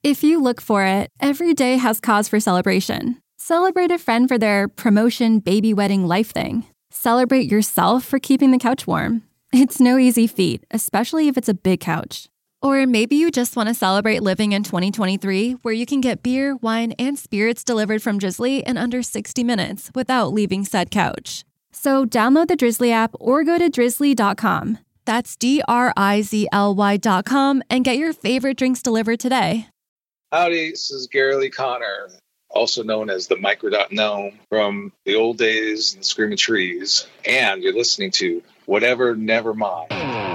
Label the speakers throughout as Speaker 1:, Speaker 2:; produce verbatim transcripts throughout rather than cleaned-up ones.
Speaker 1: If you look for it, every day has cause for celebration. Celebrate a friend for their promotion, baby wedding, life thing. Celebrate yourself for keeping the couch warm. It's no easy feat, especially if it's a big couch. Or maybe you just want to celebrate living in twenty twenty-three, where you can get beer, wine, and spirits delivered from Drizzly in under sixty minutes without leaving said couch. So download the Drizzly app or go to drizzly dot com. That's D R I Z L Y dot com and get your favorite drinks delivered today.
Speaker 2: Howdy, this is Gary Lee Conner, also known as the Microdot Gnome from the old days and Screaming Trees. And you're listening to Whatever Never Mind.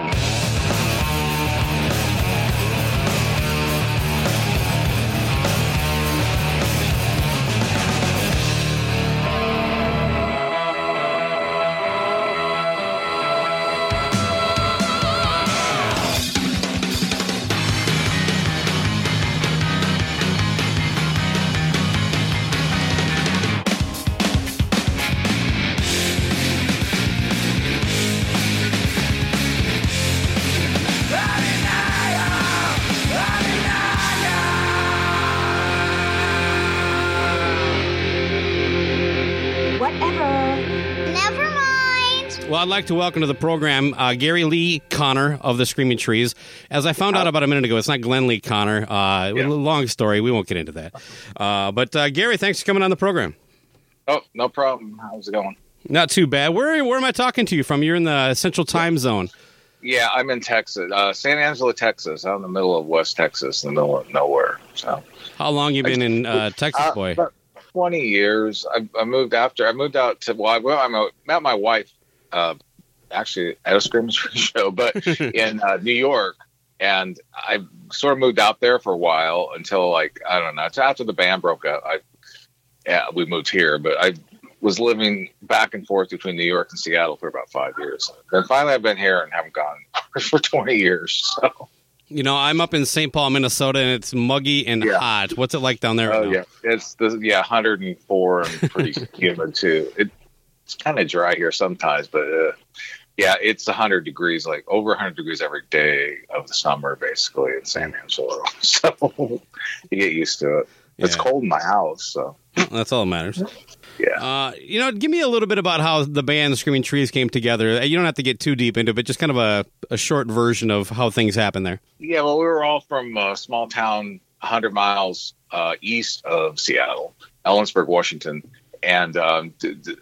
Speaker 3: Well, I'd like to welcome to the program uh, Gary Lee Conner of the Screaming Trees. As I found out about a minute ago, it's not Glenn Lee Conner. Uh, yeah. Long story. We won't get into that. Uh, but, uh, Gary, thanks for coming on the program.
Speaker 2: Oh, no problem. How's it going?
Speaker 3: Not too bad. Where where am I talking to you from? You're in the Central Time Zone.
Speaker 2: Yeah, I'm in Texas. Uh, San Angelo, Texas. I'm in the middle of West Texas, in the middle of nowhere. So,
Speaker 3: how long you been I, in uh, Texas,
Speaker 2: uh,
Speaker 3: boy?
Speaker 2: twenty years. I, I moved after. I moved out to, well, I, well, I met my wife. Uh, actually at a Screaming Trees show, but in uh, New York. And I sort of moved out there for a while until, like, I don't know, after the band broke up, I, yeah, we moved here, but I was living back and forth between New York and Seattle for about five years. Then finally I've been here and haven't gone for twenty years. So,
Speaker 3: you know, I'm up in Saint Paul, Minnesota, and it's muggy and yeah. hot. What's it like down there?
Speaker 2: Oh,
Speaker 3: right
Speaker 2: yeah. It's the, yeah, one hundred four and pretty humid too. It, It's kind of dry here sometimes, but uh, yeah, it's one hundred degrees, like over one hundred degrees every day of the summer, basically, in San Angelo. So you get used to it. Yeah. It's cold in my house, so.
Speaker 3: Well, that's all that matters.
Speaker 2: Yeah.
Speaker 3: Uh, you know, give me a little bit about how the band Screaming Trees came together. You don't have to get too deep into it, but just kind of a, a short version of how things happened there.
Speaker 2: Yeah, well, we were all from a small town one hundred miles uh, east of Seattle, Ellensburg, Washington, and um, d- d-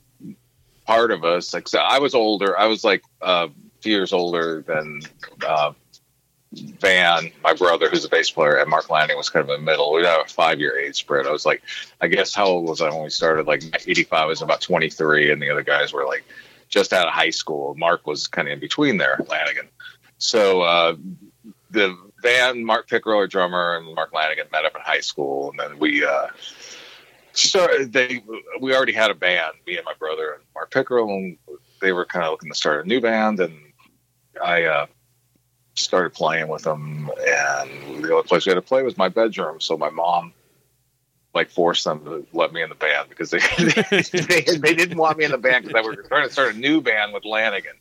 Speaker 2: part of us, like, so I was older. I was like uh, a few years older than uh, Van, my brother, who's a bass player, and Mark Landing was kind of in the middle. We had a five-year age spread. I was like, I guess, how old was I when we started? Like eighty-five, I was about twenty-three, and the other guys were like just out of high school. Mark was kind of in between there, Lanigan. So uh, the Van, Mark Pickerel, our drummer, and Mark Lanigan met up in high school, and then we uh, started. They we already had a band, me and my brother and Mark Pickerel, and they were kind of looking to start a new band, and I. Uh, started playing with them, and the only place we had to play was my bedroom. So my mom like forced them to let me in the band because they they, they didn't want me in the band because I was trying to start a new band with Lanigan.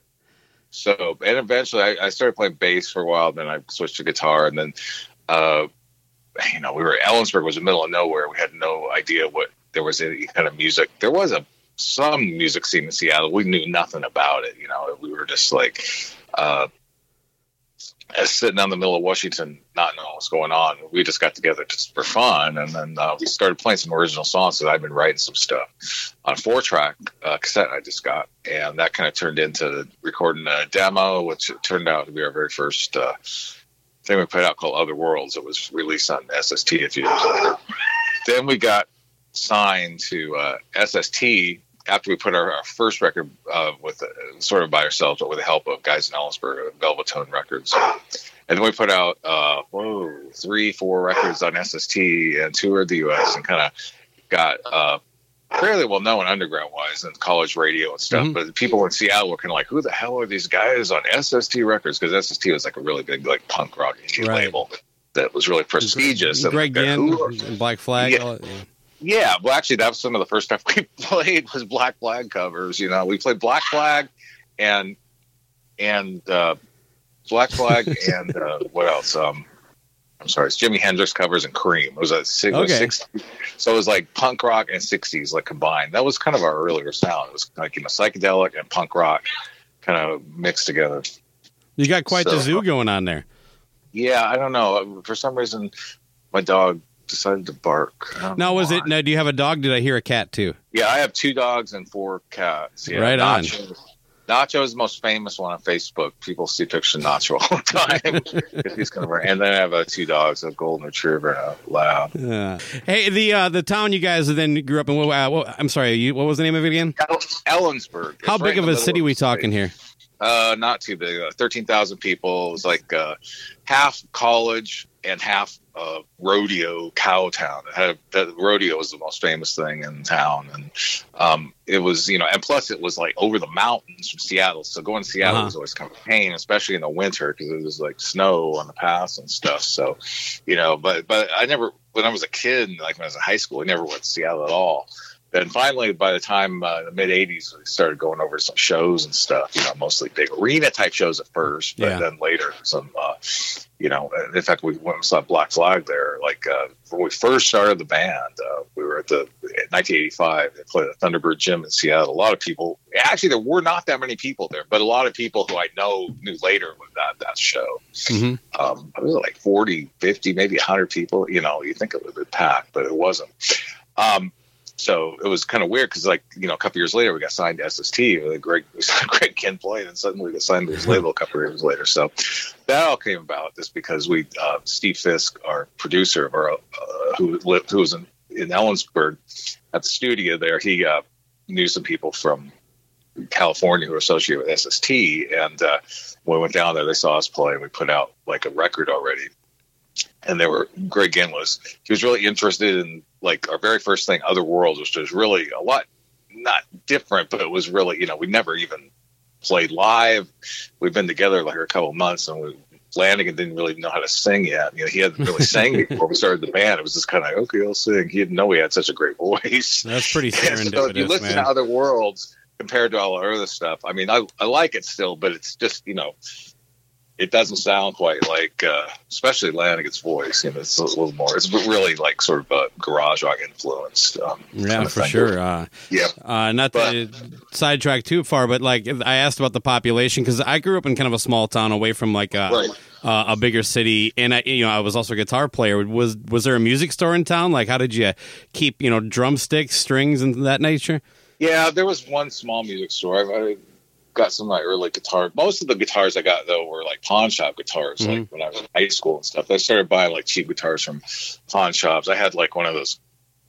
Speaker 2: So, and eventually I, I started playing bass for a while, then I switched to guitar, and then uh you know, we were Ellensburg was the middle of nowhere. We had no idea what there was any kind of music. There was a some music scene in Seattle. We knew nothing about it. You know, we were just like uh sitting down in the middle of Washington, not knowing what's going on. We just got together just for fun, and then uh, we started playing some original songs. So I've been writing some stuff on a four-track uh, cassette I just got, and that kind of turned into recording a demo, which turned out to be our very first uh, thing we put out called Other Worlds. It was released on S S T a few years later. Then we got signed to uh, S S T after we put our, our first record uh, with uh, sort of by ourselves, but with the help of guys in Ellensburg, Velvetone Records. And then we put out uh, whoa, three, four records on S S T and toured the U S and kind of got uh, fairly well known underground-wise and college radio and stuff. Mm-hmm. But people in Seattle were kind of like, who the hell are these guys on S S T Records? Because S S T was like a really big like punk rock indie right. label that was really prestigious.
Speaker 3: Greg
Speaker 2: and,
Speaker 3: Ginn, and Black Flag.
Speaker 2: Yeah.
Speaker 3: All, yeah.
Speaker 2: Yeah, well, actually, that was some of the first stuff we played was Black Flag covers. You know, we played Black Flag and and uh, Black Flag and uh, what else? Um, I'm sorry, it's Jimi Hendrix covers and Cream. It was a six,
Speaker 3: Okay.
Speaker 2: six, so it was like punk rock and sixties like combined. That was kind of our earlier sound. It was like, you know, psychedelic and punk rock kind of mixed together.
Speaker 3: You got quite
Speaker 2: So,
Speaker 3: the zoo going on there.
Speaker 2: Yeah, I don't know. For some reason, my dog decided to bark. I don't
Speaker 3: Now,
Speaker 2: know
Speaker 3: was
Speaker 2: why.
Speaker 3: it? Now, do you have a dog? Did I hear a cat too?
Speaker 2: Yeah, I have two dogs and four cats. Yeah,
Speaker 3: Right on.
Speaker 2: Nacho, Nacho is the most famous one on Facebook. People see pictures of Nacho all the time. He's kind of, and then I have uh, two dogs, a golden retriever and a lab.
Speaker 3: Uh, hey, the uh, the town you guys then grew up in. Uh, what, I'm sorry, you, what was the name of it again?
Speaker 2: El- Ellensburg. It's
Speaker 3: How
Speaker 2: right
Speaker 3: big
Speaker 2: in
Speaker 3: of
Speaker 2: the
Speaker 3: a
Speaker 2: middle
Speaker 3: city
Speaker 2: of
Speaker 3: we
Speaker 2: the state.
Speaker 3: talking here?
Speaker 2: Uh, not too big. Uh, thirteen thousand people. It was like uh, half college and half uh, rodeo cow town. It had the rodeo was the most famous thing in town, and um, it was, you know, and plus it was like over the mountains from Seattle. So going to Seattle
Speaker 3: Uh-huh.
Speaker 2: was always kind of a pain, especially in the winter because it was like snow on the pass and stuff. So, you know, but but I never, when I was a kid, like when I was in high school, I never went to Seattle at all. Then finally, by the time uh, the mid eighties, we started going over to some shows and stuff, you know, mostly big arena type shows at first, but
Speaker 3: Yeah.
Speaker 2: then later some, uh, you know, in fact, we went and saw Black Flag there. Like uh, when we first started the band, uh, we were at the in nineteen eighty-five, they played at Thunderbird Gym in Seattle. A lot of people, actually, there were not that many people there, but a lot of people who I know knew later with that, that show.
Speaker 3: Mhm.
Speaker 2: Um, it was like forty, fifty, maybe one hundred people. You know, you think it would have been packed, but it wasn't. Um, So it was kind of weird because, like, you know, a couple years later, we got signed to S S T. Like Greg, Greg Kinn played, and suddenly we got signed to his label a couple of years later. So that all came about just because we, uh, Steve Fisk, our producer, of our, uh, who lived, who was in, in Ellensburg at the studio there, he uh, knew some people from California who were associated with S S T. And uh, when we went down there, they saw us play, and we put out like a record already. And they were, Greg Ginn was, he was really interested in, like, our very first thing, Other Worlds, which was really a lot, not different, but it was really, you know, we never even played live. We've been together like a couple of months, and we, Lanigan didn't really know how to sing yet. You know, he hadn't really sang before we started the band. It was just kind of, okay, I'll sing. He didn't know he had such a great voice.
Speaker 3: That's pretty
Speaker 2: And so if you
Speaker 3: serendipitous,
Speaker 2: listen
Speaker 3: man.
Speaker 2: to Other Worlds compared to all our other stuff, I mean, I, I like it still, but it's just, you know, it doesn't sound quite like, uh, especially Lanigan's voice. You know, it's a little more. It's really like sort of a garage rock influenced. Um,
Speaker 3: Yeah,
Speaker 2: kind of
Speaker 3: for
Speaker 2: thing.
Speaker 3: sure. Uh,
Speaker 2: Yeah,
Speaker 3: uh, not to sidetrack too far, but like I asked about the population because I grew up in kind of a small town away from like a,
Speaker 2: Right.
Speaker 3: uh, a bigger city, and I, you know, I was also a guitar player. Was was there a music store in town? Like, how did you keep, you know, drumsticks, strings, and that nature?
Speaker 2: yeah. There was one small music store. I, I got some of my early guitar. Most of the guitars I got though were like pawn shop guitars.
Speaker 3: Mhm.
Speaker 2: Like when I was in high school and stuff, I started buying like cheap guitars from pawn shops. I had like one of those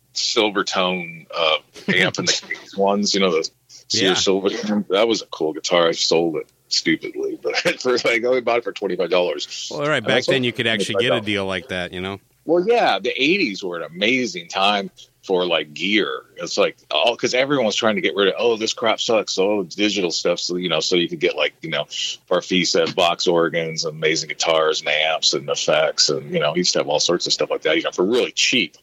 Speaker 2: Silvertone uh, amp in the case ones, you know, those Sears
Speaker 3: Yeah.
Speaker 2: Silvertone. That was a cool guitar. I sold it stupidly, but for like I only bought it for twenty five dollars.
Speaker 3: Well, all right,
Speaker 2: And
Speaker 3: back
Speaker 2: I sold
Speaker 3: then you
Speaker 2: it
Speaker 3: could
Speaker 2: for
Speaker 3: actually get a
Speaker 2: twenty-five dollars.
Speaker 3: deal like that, you know.
Speaker 2: Well, yeah, the eighties were an amazing time for like gear. It's like all because everyone was trying to get rid of, oh, this crap sucks. Oh, digital stuff. So, you know, so you could get like, you know, Farfisa box organs, amazing guitars and amps and effects. And, you know, he used to have all sorts of stuff like that, you know, for really cheap.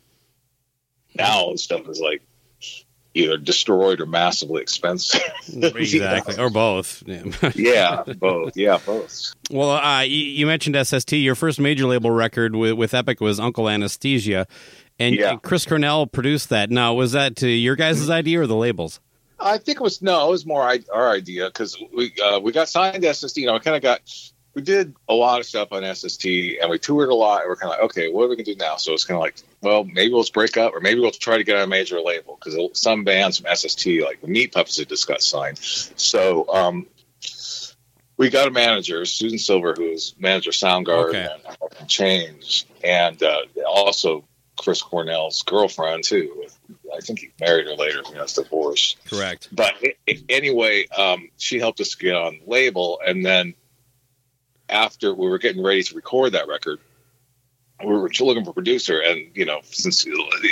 Speaker 2: Now stuff is like either destroyed or massively expensive.
Speaker 3: Exactly, or both. Yeah.
Speaker 2: Yeah, both. Yeah, both.
Speaker 3: Well, uh, you, you mentioned S S T. Your first major label record with, with Epic was Uncle Anesthesia, and
Speaker 2: Yeah.
Speaker 3: Chris Cornell produced that. Now, was that to your guys' idea or the label's?
Speaker 2: I think it was no, it was more I, our idea because we uh, we got signed to S S T. You know, we kind of got we did a lot of stuff on S S T, and we toured a lot. And we're kind of like, okay, what are we gonna do now? So it's kind of like, well, maybe we'll break up, or maybe we'll try to get on a major label because some bands from S S T, like the Meat Puppets, had just got signed. So um, we got a manager, Susan Silver, who's manager of Soundgarden
Speaker 3: Okay.
Speaker 2: and Change, and uh, also Chris Cornell's girlfriend too. I think he married her later. You know, it's divorced.
Speaker 3: Correct.
Speaker 2: But i- i- anyway, um, she helped us get on the label, and then after we were getting ready to record that record, we were looking for a producer, and you know, since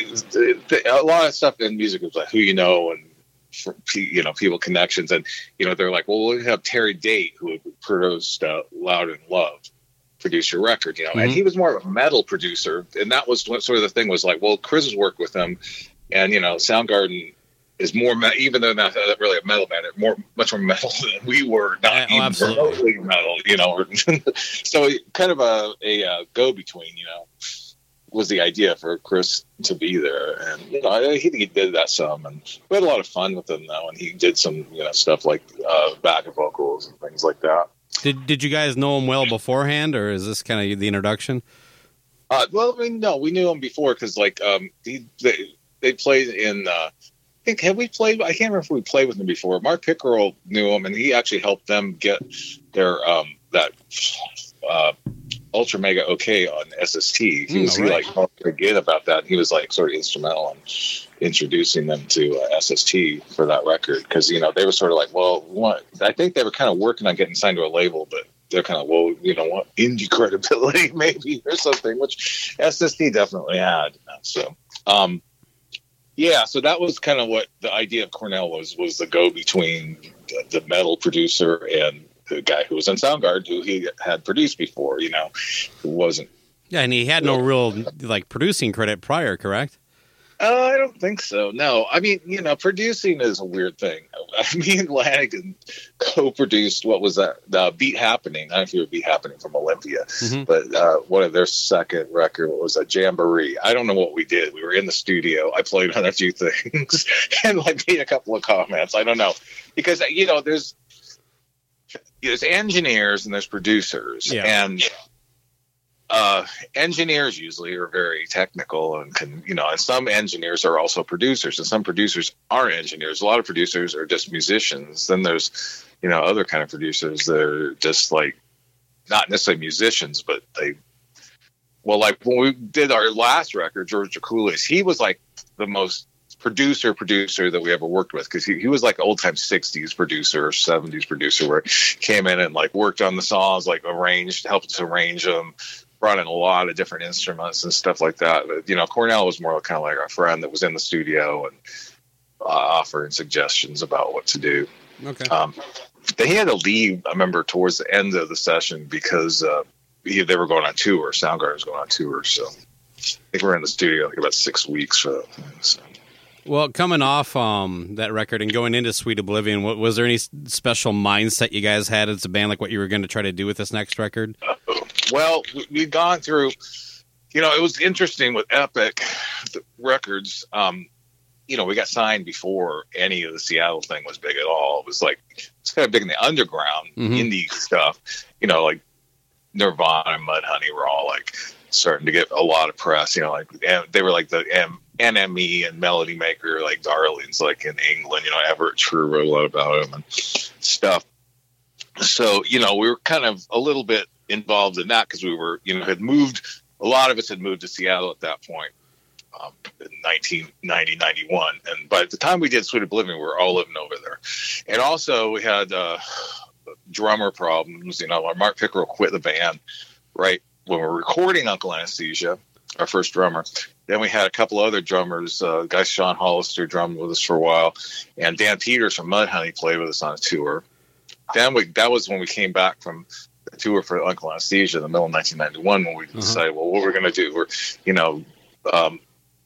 Speaker 2: a lot of stuff in music was like who you know and you know people connections, and you know they're like, well, we'll have Terry Date who had produced uh, Loud and Love produce your record, you know, and
Speaker 3: Mhm.
Speaker 2: he was more of a metal producer, and that was what sort of the thing was like, well, Chris has worked with him, and you know, Soundgarden is more me- even though not really a metal band, more much more metal than we were, not
Speaker 3: Yeah, oh,
Speaker 2: even
Speaker 3: absolutely.
Speaker 2: remotely metal, you know. So kind of a, a uh, go between, you know, was the idea for Chris to be there, and you know, I, he, he did that some, and we had a lot of fun with him though, and he did some, you know, stuff like uh, backup vocals and things like that.
Speaker 3: Did Did you guys know him well beforehand, or is this kind of the introduction?
Speaker 2: Uh, well, I mean, no, we knew him before because, like, um, he, they they played in. Uh, I think have we played? I can't remember if we played with him before. Mark Pickerel knew him, and he actually helped them get their um, that uh, Ultra Mega OK on S S T. He
Speaker 3: Mm,
Speaker 2: was he
Speaker 3: right.
Speaker 2: like talked again about that. He was like sort of instrumental in introducing them to uh, S S T for that record because you know they were sort of like, well, what? I think they were kind of working on getting signed to a label, but they're kind of, well, you know what, indie credibility maybe or something, which S S T definitely had. So, um, yeah, so that was kind of what the idea of Cornell was, was the go between the, the metal producer and the guy who was in Soundgarden, who he had produced before, you know, who wasn't.
Speaker 3: Yeah, and he had no real like producing credit prior, correct?
Speaker 2: Uh, I don't think so. No, I mean, you know, producing is a weird thing. I mean, Lanigan co-produced what was that? The Beat Happening. I don't know if you were Beat Happening from Olympia,
Speaker 3: Mhm.
Speaker 2: but uh, one of their second record was a Jamboree. I don't know what we did. We were in the studio. I played on a few things and like made a couple of comments. I don't know because you know, there's there's engineers and there's producers,
Speaker 3: Yeah.
Speaker 2: and uh, engineers usually are very technical and can, you know, and some engineers are also producers and some producers aren't engineers. A lot of producers are just musicians. Then there's, you know, other kind of producers that are just like, not necessarily musicians, but they, well, like when we did our last record, George Jakulis, he was like the most producer producer that we ever worked with because he, he was like old time sixties producer or seventies producer where he came in and like worked on the songs, like arranged, helped us arrange them, brought in a lot of different instruments and stuff like that. But, you know, Cornell was more kind of like our friend that was in the studio and uh, offering suggestions about what to do.
Speaker 3: Okay.
Speaker 2: Um, they had to leave, I remember, towards the end of the session because uh, he, they were going on tour. Soundgarden was going on tour. So I think we were in the studio like about six weeks for that thing. So.
Speaker 3: Well, coming off um, that record and going into Sweet Oblivion, what, was there any s- special mindset you guys had as a band, like what you were going to try to do with this next record?
Speaker 2: Well, we- we'd gone through, you know, it was interesting with Epic the Records. Um, you know, we got signed before any of the Seattle thing was big at all. It was like, it's kind of big in the underground,
Speaker 3: Mhm.
Speaker 2: indie stuff. You know, like Nirvana and Mudhoney were all like starting to get a lot of press. You know, like and they were like the M- N M E and Melody Maker, like darlings, like in England. You know, Everett True wrote a lot about them and stuff. So, you know, we were kind of a little bit involved in that because we were, you know, had moved, a lot of us had moved to Seattle at that point um, in nineteen ninety, ninety-one. And by the time we did Sweet Oblivion, we were all living over there. And also we had uh, drummer problems. You know, Mark Pickerel quit the band right when we were recording Uncle Anesthesia, our first drummer. Then we had a couple other drummers. Uh, guy Sean Hollister drummed with us for a while. And Dan Peters from Mudhoney played with us on a tour. Then we, that was when we came back from the tour for Uncle Anesthesia in the middle of nineteen ninety-one when we
Speaker 3: Uh-huh.
Speaker 2: decided, well, what we're going to do. We're, you know, um,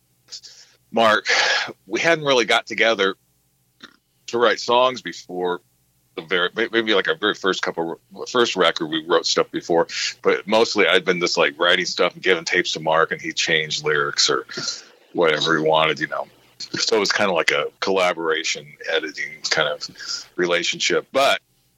Speaker 2: Mark, we hadn't really got together to write songs before the very, maybe like our very first couple, first record, we wrote stuff before, but mostly I'd been just like writing stuff and giving tapes to Mark and he changed lyrics or whatever he wanted, you know. So it was kind of like a collaboration editing kind of relationship, but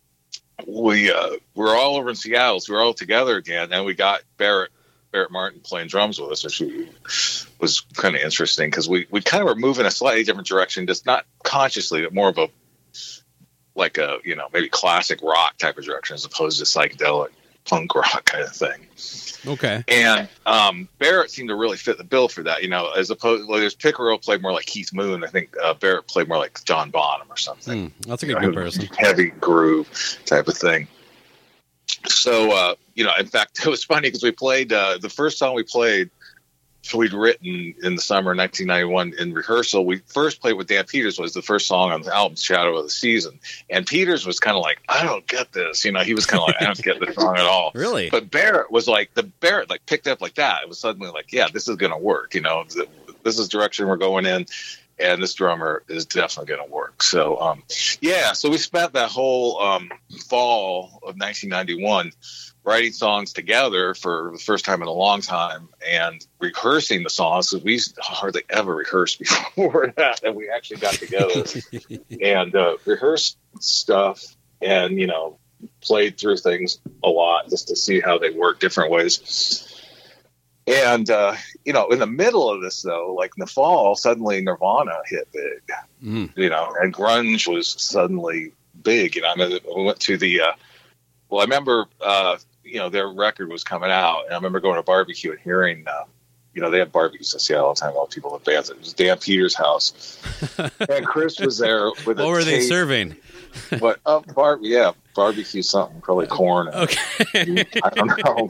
Speaker 2: we uh, we're all over in Seattle, so we're all together again, and we got Barrett Barrett Martin playing drums with us, which was kind of interesting because we, we kind of were moving a slightly different direction, just not consciously, but more of a like a, you know, maybe classic rock type of direction as opposed to psychedelic punk rock kind of thing.
Speaker 3: Okay.
Speaker 2: And um, Barrett seemed to really fit the bill for that, you know, as opposed, like, there's Pickerel played more like Keith Moon. I think uh, Barrett played more like John Bonham or something.
Speaker 3: Mm, that's a good
Speaker 2: You know,
Speaker 3: comparison.
Speaker 2: Heavy groove type of thing. So, uh, you know, in fact, it was funny because we played uh, the first song we played, we'd written in the summer of nineteen ninety-one in rehearsal. We first played with Dan Peters, was the first song on the album Shadow of the Season. And Peters was kind of like, I don't get this. You know, he was kind of like, I don't get this song at all.
Speaker 3: Really?
Speaker 2: But Barrett was like, the Barrett like picked up like that. It was suddenly like, yeah, this is going to work. You know, this is the direction we're going in. and this drummer is definitely going to work. So, um, yeah, so we spent that whole um, fall of nineteen ninety-one writing songs together for the first time in a long time and rehearsing the songs, because we hardly ever rehearsed before that, and we actually got together and uh, rehearsed stuff and, you know, played through things a lot just to see how they work different ways. And, uh, you know, in the middle of this, though, like in the fall, suddenly Nirvana hit big, mm. you know, and grunge was suddenly big. You know, I mean, we went to the, uh, well, I remember, uh, you know, their record was coming out, and I remember going to a barbecue and hearing, uh, you know, they have barbecues in Seattle all the time, all people with bands. It was Dan Peters' house. And Chris was there with
Speaker 3: what
Speaker 2: a
Speaker 3: were
Speaker 2: tape.
Speaker 3: they serving?
Speaker 2: But, uh, bar- yeah, barbecue something, probably corn. And,
Speaker 3: okay.
Speaker 2: I don't know.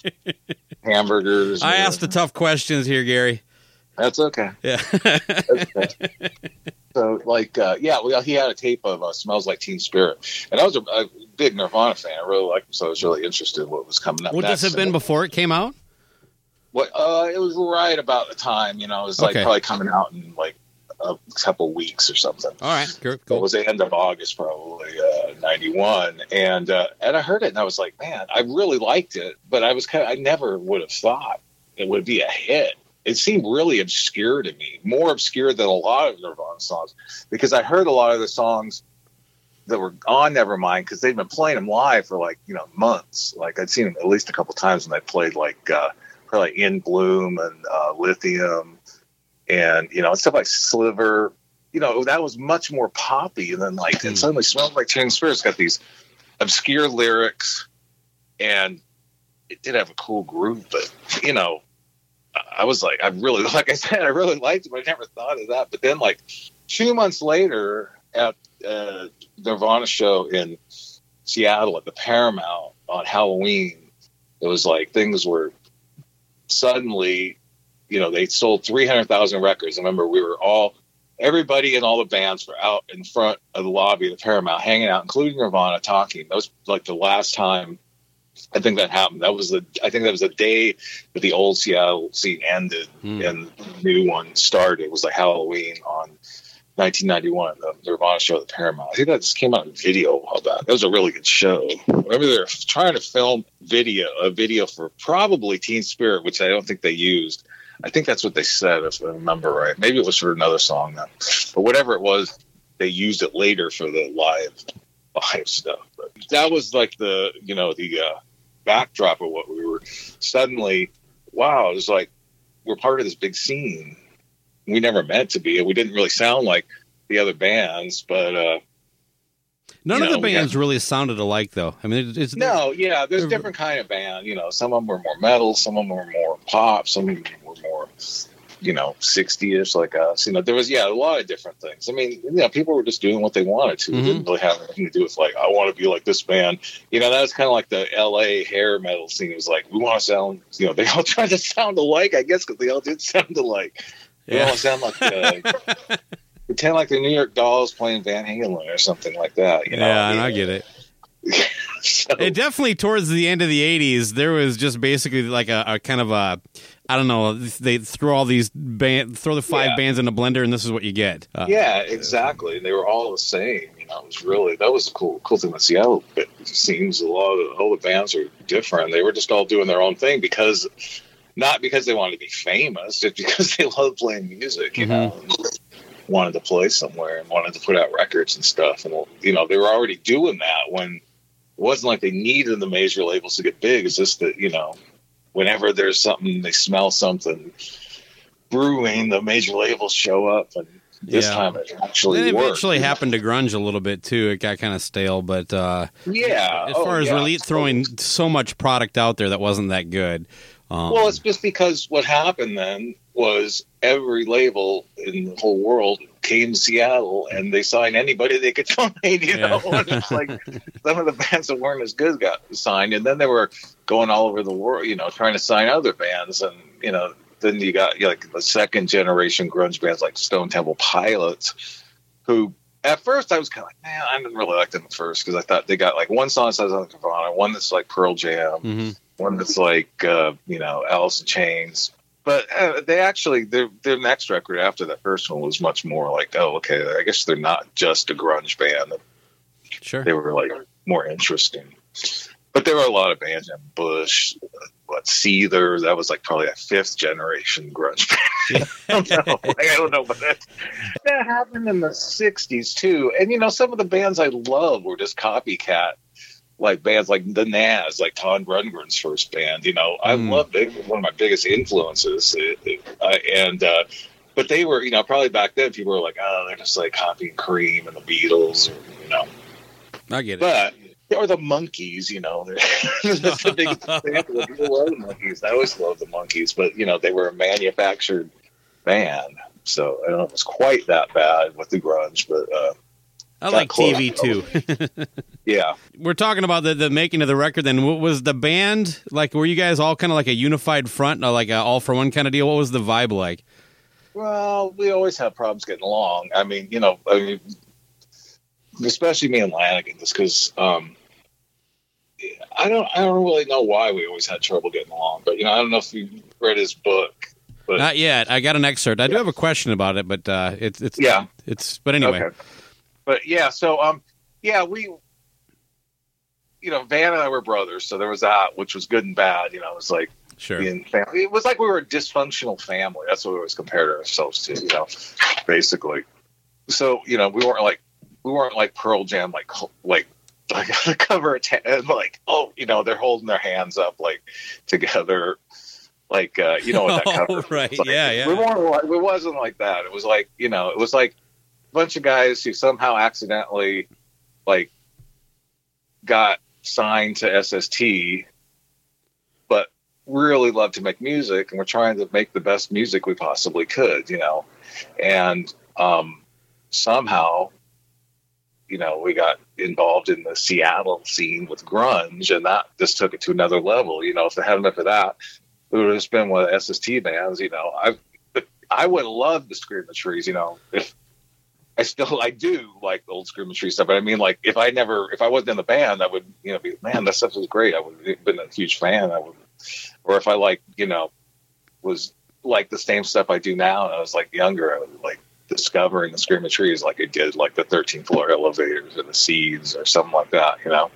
Speaker 2: Hamburgers.
Speaker 3: I asked the tough questions here, Gary.
Speaker 2: That's okay.
Speaker 3: Yeah.
Speaker 2: That's okay. So, like, uh, yeah, well, he had a tape of uh, "Smells Like Teen Spirit," and I was a, a big Nirvana fan. I really liked him, so I was really interested in what was coming up.
Speaker 3: Would
Speaker 2: next.
Speaker 3: this have been before it came out?
Speaker 2: What? Uh, it was right about the time. You know, it was like
Speaker 3: okay.
Speaker 2: probably coming out in like a couple weeks or something.
Speaker 3: All right, cool.
Speaker 2: It was the end of August, probably uh, ninety-one, and uh, and I heard it, and I was like, man, I really liked it, but I was kind of, I never would have thought it would be a hit. It seemed really obscure to me, more obscure than a lot of Nirvana songs, because I heard a lot of the songs that were on Nevermind because they'd been playing them live for like, you know, months. Like I'd seen them at least a couple times when they played like uh, probably In Bloom and uh, Lithium and, you know, stuff like Sliver. You know, that was much more poppy. And then like, mm. and suddenly Smells Like Teen Spirit's got these obscure lyrics, and it did have a cool groove, but, you know, I was like, I really, like I said, I really liked it, but I never thought of that. But then, like, two months later at uh, Nirvana show in Seattle at the Paramount on Halloween, it was like things were suddenly, you know, they sold three hundred thousand records. I remember we were all, everybody in all the bands were out in front of the lobby of the Paramount hanging out, including Nirvana, talking. That was like the last time I think that happened. That was the. I think that was the day that the old Seattle scene ended mm. and the new one started. It was like Halloween on nineteen ninety-one, the Nirvana show at the Paramount. I think that just came out in video a while back. That was a really good show. I remember they were trying to film video, a video for probably Teen Spirit, which I don't think they used. I think that's what they said, if I remember right. Maybe it was for another song then, but whatever it was, they used it later for the live live stuff. But that was like the, you know, the. Uh, backdrop of what we were suddenly, wow, it was like we're part of this big scene. We never meant to be. We didn't really sound like the other bands, but uh
Speaker 3: none of
Speaker 2: know,
Speaker 3: the bands got, really sounded alike, though. I mean, it's
Speaker 2: no, yeah, there's different kind of band. You know, some of them were more metal, some of them were more pop, some of them were more, you know, sixty-ish like us. You know, there was, yeah, a lot of different things. I mean, you know, people were just doing what they wanted to. Mm-hmm. It didn't really have anything to do with, like, I want to be like this band. You know, that was kind of like the L A hair metal scene. It was like, we want to sound, you know, they all tried to sound alike, I guess, because they all did sound alike. They yeah. all sound like, uh, pretend like the New York Dolls playing Van Halen or something like that. You know?
Speaker 3: Yeah, and
Speaker 2: I,
Speaker 3: I get it.
Speaker 2: so,
Speaker 3: it definitely, towards the end of the eighties, there was just basically like a, a kind of a, I don't know, they throw all these band, throw the five yeah. bands in a blender, and this is what you get. Uh,
Speaker 2: yeah, exactly. They were all the same. You know, it was really, that was a cool, cool thing with Seattle. But it seems a lot of all the bands are different. They were just all doing their own thing because, not because they wanted to be famous, just because they loved playing music. You mm-hmm. know, and wanted to play somewhere and wanted to put out records and stuff. And you know, they were already doing that when it wasn't like they needed the major labels to get big. It's just that, you know, whenever there's something, they smell something brewing, the major labels show up, and this yeah. time it actually
Speaker 3: it
Speaker 2: worked.
Speaker 3: eventually happened to grunge a little bit too. It got kind of stale, but uh,
Speaker 2: yeah,
Speaker 3: as far
Speaker 2: oh,
Speaker 3: as
Speaker 2: yeah.
Speaker 3: really throwing so much product out there that wasn't that good. Um,
Speaker 2: well, it's just because what happened then was every label in the whole world came to Seattle and they signed anybody they could find, you yeah. know. And it's like some of the bands that weren't as good got signed, and then they were going all over the world, you know, trying to sign other bands, and you know, then you got you know, like the second generation grunge bands like Stone Temple Pilots, who at first I was kind of like, man, I didn't really like them at first because I thought they got like one song that says like Nirvana, one that's like Pearl Jam, mm-hmm. one that's like uh, you know, Alice in Chains, but uh, they actually their their next record after that first one was much more like, oh, okay, I guess they're not just a grunge band.
Speaker 3: Sure,
Speaker 2: they were like more interesting. But there were a lot of bands, in Bush, what Seether. That was like probably a fifth generation grunge band. I don't know. Like, I don't know, but that, that happened in the sixties too. And you know, some of the bands I love were just copycat, like bands like the Nazz, like Todd Rundgren's first band. You know, I
Speaker 3: Mm.
Speaker 2: love it. One of my biggest influences, It- it- uh, and uh, but they were, you know, probably back then people were like, oh, they're just like copying Cream and the Beatles, or, you know.
Speaker 3: I get it.
Speaker 2: But or the Monkees, you know, that's the biggest example. People love the Monkees. I always loved the Monkees, but you know, they were a manufactured band, so I don't know if it's quite that bad with the grunge, but uh,
Speaker 3: I like
Speaker 2: close.
Speaker 3: T V too.
Speaker 2: yeah.
Speaker 3: We're talking about the, the making of the record. Then, what was the band like? Were you guys all kind of like a unified front, or like a all for one kind of deal? What was the vibe like?
Speaker 2: Well, we always have problems getting along. I mean, you know, I mean, especially me and Lanigan, just because. Um, I don't. I don't really know why we always had trouble getting along, but you know, I don't know if you read his book. But
Speaker 3: Not yet. I got an excerpt. I do have a question about it, but uh, it's it's
Speaker 2: Yeah.
Speaker 3: It's but anyway.
Speaker 2: Okay. But yeah, so um, yeah, we, you know, Van and I were brothers, so there was that, which was good and bad. You know, it was like
Speaker 3: Sure.
Speaker 2: being family. It was like we were a dysfunctional family. That's what we always compared ourselves to. You know, basically. So you know, we weren't like we weren't like Pearl Jam, like like. Like the cover of ten, like, oh, you know, they're holding their hands up like together, like uh, you know what that
Speaker 3: Oh,
Speaker 2: cover?
Speaker 3: right.
Speaker 2: Like,
Speaker 3: Yeah, yeah.
Speaker 2: We weren't. like- It wasn't like that. It was like, you know, it was like a bunch of guys who somehow accidentally like got signed to S S T, but really loved to make music, and we're trying to make the best music we possibly could, you know, and um, somehow. You know, we got involved in the Seattle scene with grunge, and that just took it to another level. You know, if it hadn't been for that, it would have just been one of the S S T bands. You know, I I would love the Screaming Trees. You know, if I still I do like the old Screaming Trees stuff, but I mean, like if I never if I wasn't in the band, I would you know be man, that stuff was great. I would have been a huge fan. I would, or if I like you know was like the same stuff I do now, and I was like younger, I would like. Discovering the Screaming Trees like it did like the thirteenth floor elevators and the Seeds or something like that, you know.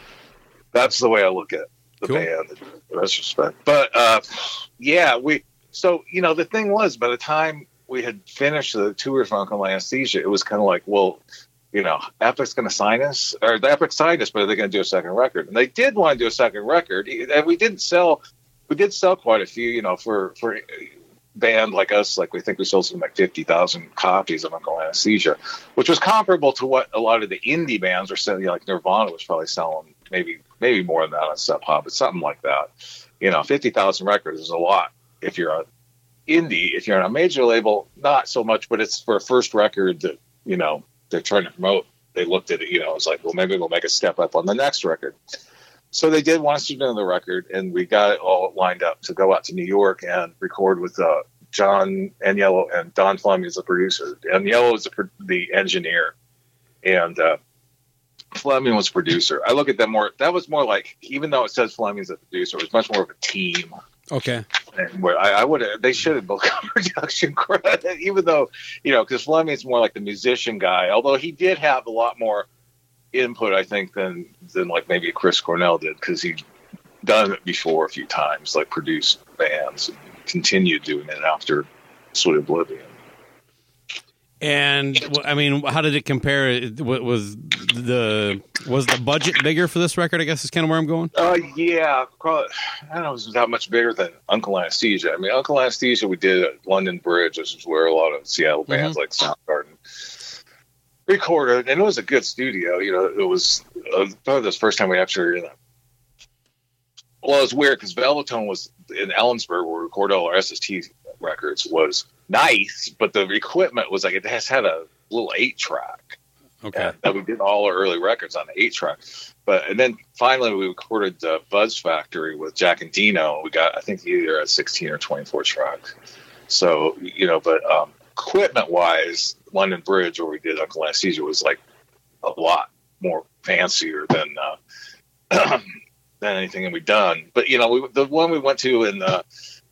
Speaker 2: That's the way I look at the
Speaker 3: Cool.
Speaker 2: band in retrospect. But uh yeah, we so you know the thing was by the time we had finished the tour for Uncle Anesthesia, it was kind of like, well, you know, Epic's going to sign us, or the Epic signed us, but are they going to do a second record? And they did want to do a second record, and we did sell, we did sell quite a few, you know, for for. band like us, like we think we sold something like fifty thousand copies of Uncle Anesthesia, which was comparable to what a lot of the indie bands were selling. You know, like Nirvana was probably selling maybe maybe more than that on Sub Pop, but something like that. You know, fifty thousand records is a lot if you're a indie. If you're on a major label, not so much, but it's for a first record that you know they're trying to promote. They looked at it, you know, it's like, well, maybe we'll make a step up on the next record. So they did want us to do the record, and we got it all lined up to go out to New York and record with uh, John Aniello and Don Fleming as the producer. Aniello was the, pro- the engineer, and uh, Fleming was producer. I look at them more. That was more like, even though it says Fleming's the producer, it was much more of a team.
Speaker 3: Okay.
Speaker 2: And where I, I would have, they should have both got production credit, even though you know, because Fleming's more like the musician guy. Although he did have a lot more input, I think, than than like maybe Chris Cornell did, because he'd done it before a few times, like produced bands and continued doing it after Sweet Oblivion.
Speaker 3: And I mean, how did it compare? What was the was the budget bigger for this record? I guess is kind of where I'm going.
Speaker 2: Uh, yeah, probably, I don't know, it was that much bigger than Uncle Anesthesia. I mean, Uncle Anesthesia we did at London Bridge, which is where a lot of Seattle bands like Soundgarden recorded, and it was a good studio. You know, it was uh, probably the first time we actually. You know, well, it was weird because Velvetone was in Ellensburg, where we recorded all our S S T records. Was nice, but the equipment was like it has had a little eight track.
Speaker 3: Okay.
Speaker 2: And that we did all our early records on the eight track, but and then finally we recorded uh, Buzz Factory with Jack and Dino. We got I think either a sixteen or twenty-four track. So you know, but um, equipment wise, London Bridge where we did Uncle Anesthesia was like a lot more fancier than uh, than anything that we've done. But you know, we, the one we went to in uh,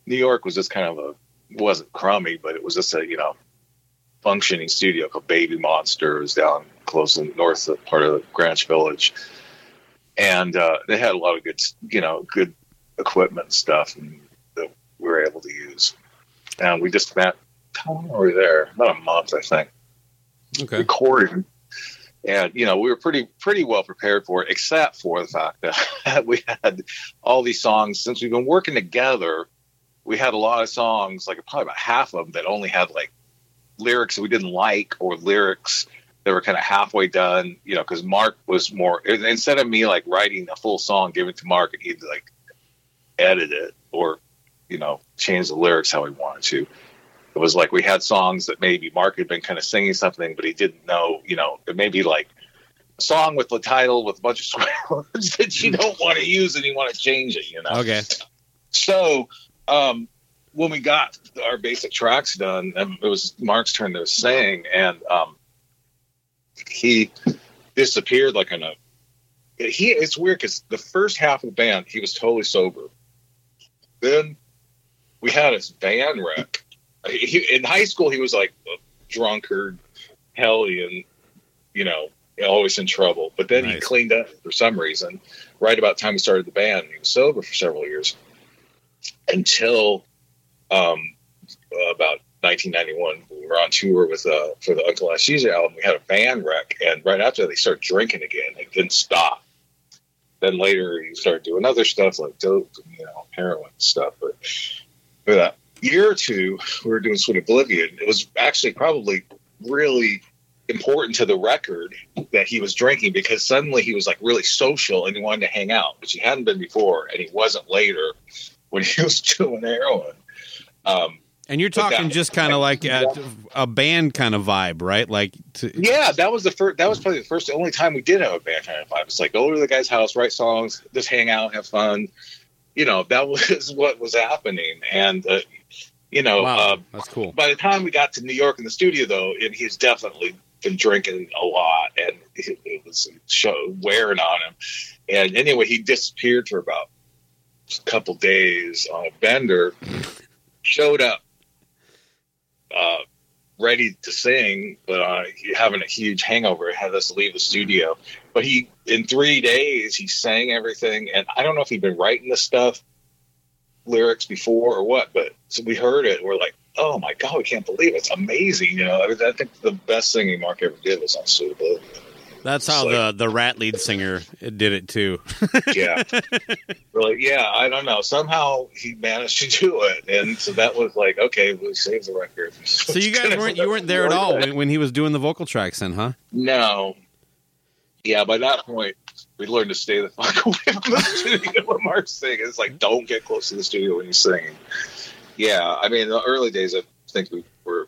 Speaker 2: New York was just kind of a, wasn't crummy, but it was just a, you know, functioning studio called Baby Monsters down close in north part of Greenwich Village. And uh, they had a lot of good, you know, good equipment and stuff and that we were able to use. And we just spent, how long were we there? About a month, I think.
Speaker 3: Okay.
Speaker 2: Recording. And, you know, we were pretty pretty well prepared for it, except for the fact that we had all these songs. Since we've been working together, we had a lot of songs, like probably about half of them, that only had, like, lyrics that we didn't like or lyrics that were kind of halfway done, you know, because Mark was more, instead of me, like, writing a full song, give it to Mark, and he'd, like, edit it or, you know, change the lyrics how he wanted to. It was like we had songs that maybe Mark had been kind of singing something, but he didn't know, you know, it may be like a song with the title with a bunch of swear words that you don't want to use and you want to change it, you know?
Speaker 3: Okay.
Speaker 2: So um, when we got our basic tracks done, and it was Mark's turn to sing, and um, he disappeared like in a, he, it's weird because the first half of the band, he was totally sober. Then we had his van wreck. He, in high school, he was like a drunkard, hellion, you know, always in trouble. But then nice. He cleaned up for some reason. Right about the time we started the band, he was sober for several years until um, about nineteen ninety-one. We were on tour with uh, for the Uncle Anesthesia album. We had a van wreck, and right after that, they started drinking again. It didn't stop. Then later, he started doing other stuff like dope, you know, heroin stuff. But for that year or two, we were doing Sweet Oblivion. It was actually probably really important to the record that he was drinking, because suddenly he was like really social and he wanted to hang out, which he hadn't been before, and he wasn't later when he was doing heroin. Um,
Speaker 3: and you're talking just kind of like a, a band kind of vibe, right? Like, to-
Speaker 2: yeah, that was the first. That was probably the first, the only time we did have a band kind of vibe. It's like go to the guy's house, write songs, just hang out, have fun. You know, that was what was happening, and. Uh, You know,
Speaker 3: wow,
Speaker 2: uh,
Speaker 3: that's cool.
Speaker 2: By the time we got to New York in the studio, though, and he's definitely been drinking a lot, and it, it was show, wearing on him. And anyway, he disappeared for about a couple days on a bender, showed up uh, ready to sing, but uh, having a huge hangover, had us leave the studio. But he, in three days, he sang everything, and I don't know if he'd been writing this stuff, lyrics before or what, but so we heard it and we're like, oh my god, we can't believe it. It's amazing. You know, I, mean, I think the best singing Mark ever did was on Sweet Oblivion.
Speaker 3: That's how like, the the Rat lead singer did it too.
Speaker 2: Yeah, we're like, yeah, I don't know, somehow he managed to do it, and so that was like, okay, we saved the record.
Speaker 3: So you guys weren't you weren't there at all when, when he was doing the vocal tracks then, huh?
Speaker 2: No. Yeah, by that point we learned to stay the fuck away from the studio when Mark's singing. It's like, don't get close to the studio when he's singing. Yeah, I mean, the early days, I think we were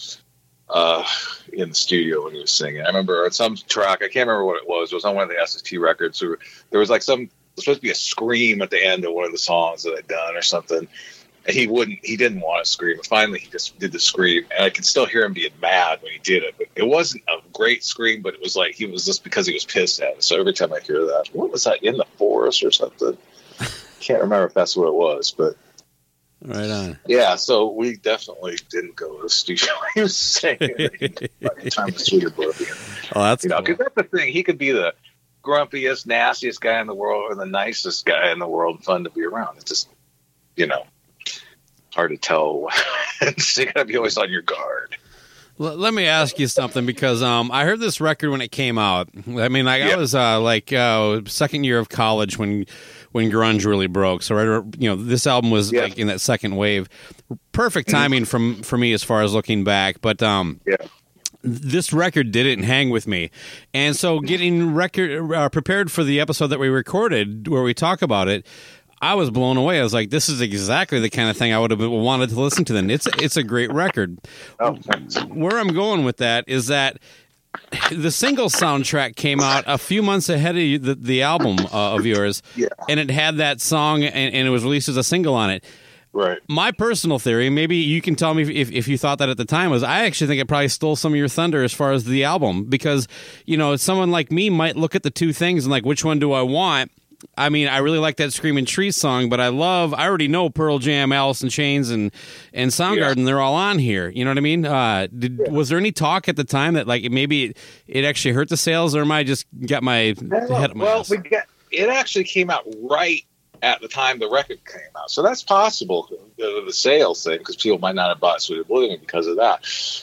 Speaker 2: uh, in the studio when he was singing. I remember on some track, I can't remember what it was. It was on one of the S S T records. Or there was like some, it was supposed to be a scream at the end of one of the songs that I'd done or something. And he wouldn't, he didn't want to scream. Finally, he just did the scream. And I could still hear him being mad when he did it. But it wasn't a great scream, but it was like, he was just because he was pissed at it. So every time I hear that, what was that, In the Forest or something? Can't remember if that's what it was, but.
Speaker 3: Right on.
Speaker 2: Yeah, so we definitely didn't go to the studio. He was saying it by the time of Sweet Oblivion.
Speaker 3: Oh, that's
Speaker 2: you know,
Speaker 3: cool.
Speaker 2: because that's the thing. He could be the grumpiest, nastiest guy in the world or the nicest guy in the world and fun to be around. It's just, you know, hard to tell. So you got to be always on your guard.
Speaker 3: Let me ask you something, because um, I heard this record when it came out. I mean, like,
Speaker 2: yep.
Speaker 3: I was uh, like uh, second year of college when when grunge really broke. So, right, you know, this album was
Speaker 2: yeah.
Speaker 3: like in that second wave. Perfect timing from for me as far as looking back. But um,
Speaker 2: yeah.
Speaker 3: this record didn't hang with me, and so getting record uh, prepared for the episode that we recorded where we talk about it, I was blown away. I was like, this is exactly the kind of thing I would have wanted to listen to then. It's it's a great record.
Speaker 2: Oh,
Speaker 3: where I'm going with that is that the single soundtrack came out a few months ahead of the, the album uh, of yours,
Speaker 2: yeah.
Speaker 3: and it had that song, and, and it was released as a single on it.
Speaker 2: Right.
Speaker 3: My personal theory, maybe you can tell me if, if you thought that at the time, was I actually think it probably stole some of your thunder as far as the album, because, you know, someone like me might look at the two things and like, which one do I want? I mean, I really like that Screaming Trees song, but I love, I already know Pearl Jam, Alice in Chains, and, and Soundgarden, yeah. they're all on here. You know what I mean? Uh, did, yeah. Was there any talk at the time that, like, maybe it, it actually hurt the sales, or am I just got my
Speaker 2: no,
Speaker 3: head up my
Speaker 2: Well,
Speaker 3: ass?
Speaker 2: we got, it actually came out right at the time the record came out. So that's possible, the, the sales thing, because people might not have bought Sweet Oblivion because of that.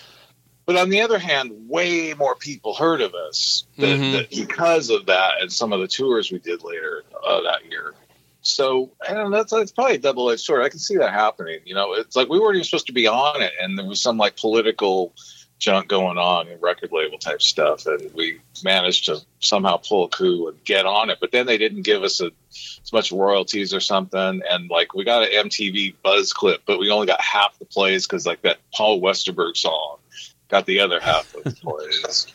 Speaker 2: But on the other hand, way more people heard of us than,
Speaker 3: mm-hmm.
Speaker 2: than because of that and some of the tours we did later uh, that year. So, I don't know, that's, that's probably a double-edged sword. I can see that happening. You know, it's like we weren't even supposed to be on it, and there was some, like, political junk going on and record label type stuff, and we managed to somehow pull a coup and get on it. But then they didn't give us a, as much royalties or something, and, like, we got an M T V buzz clip, but we only got half the plays because, like, that Paul Westerberg song got the other half of the plays.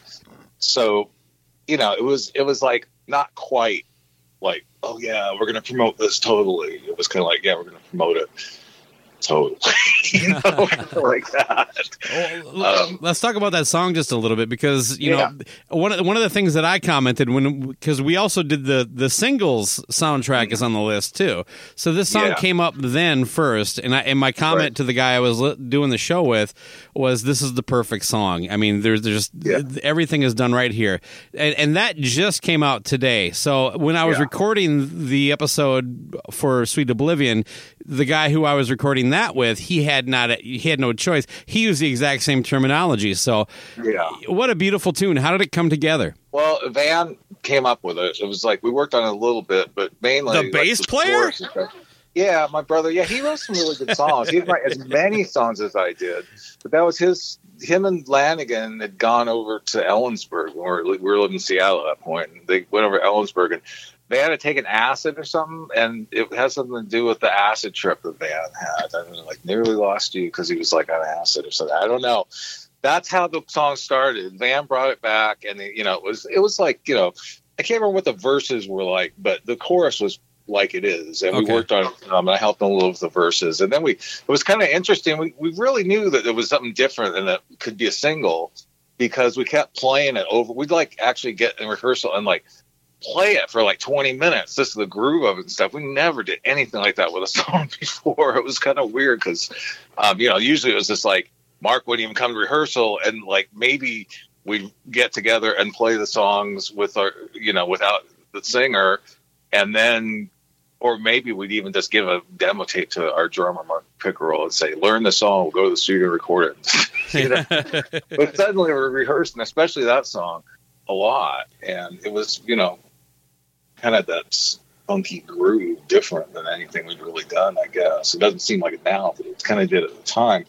Speaker 2: So, you know, it was it was like not quite like, oh yeah, we're gonna promote this totally. It was kind of like, yeah, we're gonna promote it totally, you know, like that.
Speaker 3: Well, um, let's talk about that song just a little bit, because you yeah. know one of one of the things that I commented when, because we also did the the singles soundtrack mm-hmm. is on the list too. So this song yeah. came up then first, and I and my comment right. to the guy I was li- doing the show with was, "This is the perfect song." I mean, there's there's yeah. everything is done right here, and, and that just came out today. So when I was yeah. recording the episode for Sweet Oblivion, the guy who I was recording that with, he had not, he had no choice. He used the exact same terminology. So, yeah, what a beautiful tune. How did it come together?
Speaker 2: Well, Van came up with it. It was like we worked on it a little bit, but mainly
Speaker 3: the bass
Speaker 2: like, the
Speaker 3: player.
Speaker 2: Yeah, my brother. Yeah, he wrote some really good songs. He didn't write as many songs as I did, but that was his. Him and Lanigan had gone over to Ellensburg. We were, we were living in Seattle at that point, and they went over to Ellensburg, and they had to take an acid or something, and it has something to do with the acid trip that Van had. I mean, like, nearly lost you because he was like on acid or something. I don't know. That's how the song started. Van brought it back, and they, you know, it was it was like, you know, I can't remember what the verses were like, but the chorus was like it is, and okay. we worked on it. Um, I helped them a little with the verses, and then we it was kind of interesting. We we really knew that there was something different and that it could be a single, because we kept playing it over. We'd like actually get in rehearsal and like play it for like twenty minutes, just the groove of it and stuff. We never did anything like that with a song before. It was kind of weird because, um, you know, usually it was just like Mark wouldn't even come to rehearsal, and like maybe we'd get together and play the songs with our, you know, without the singer, and then, or maybe we'd even just give a demo tape to our drummer, Mark Pickerel, and say, learn the song, we'll go to the studio and record it. You know? But suddenly we're rehearsing, especially that song, a lot. And it was, you know, kind of that funky groove, different than anything we'd really done, I guess. It doesn't seem like it now, but it kind of did at the time.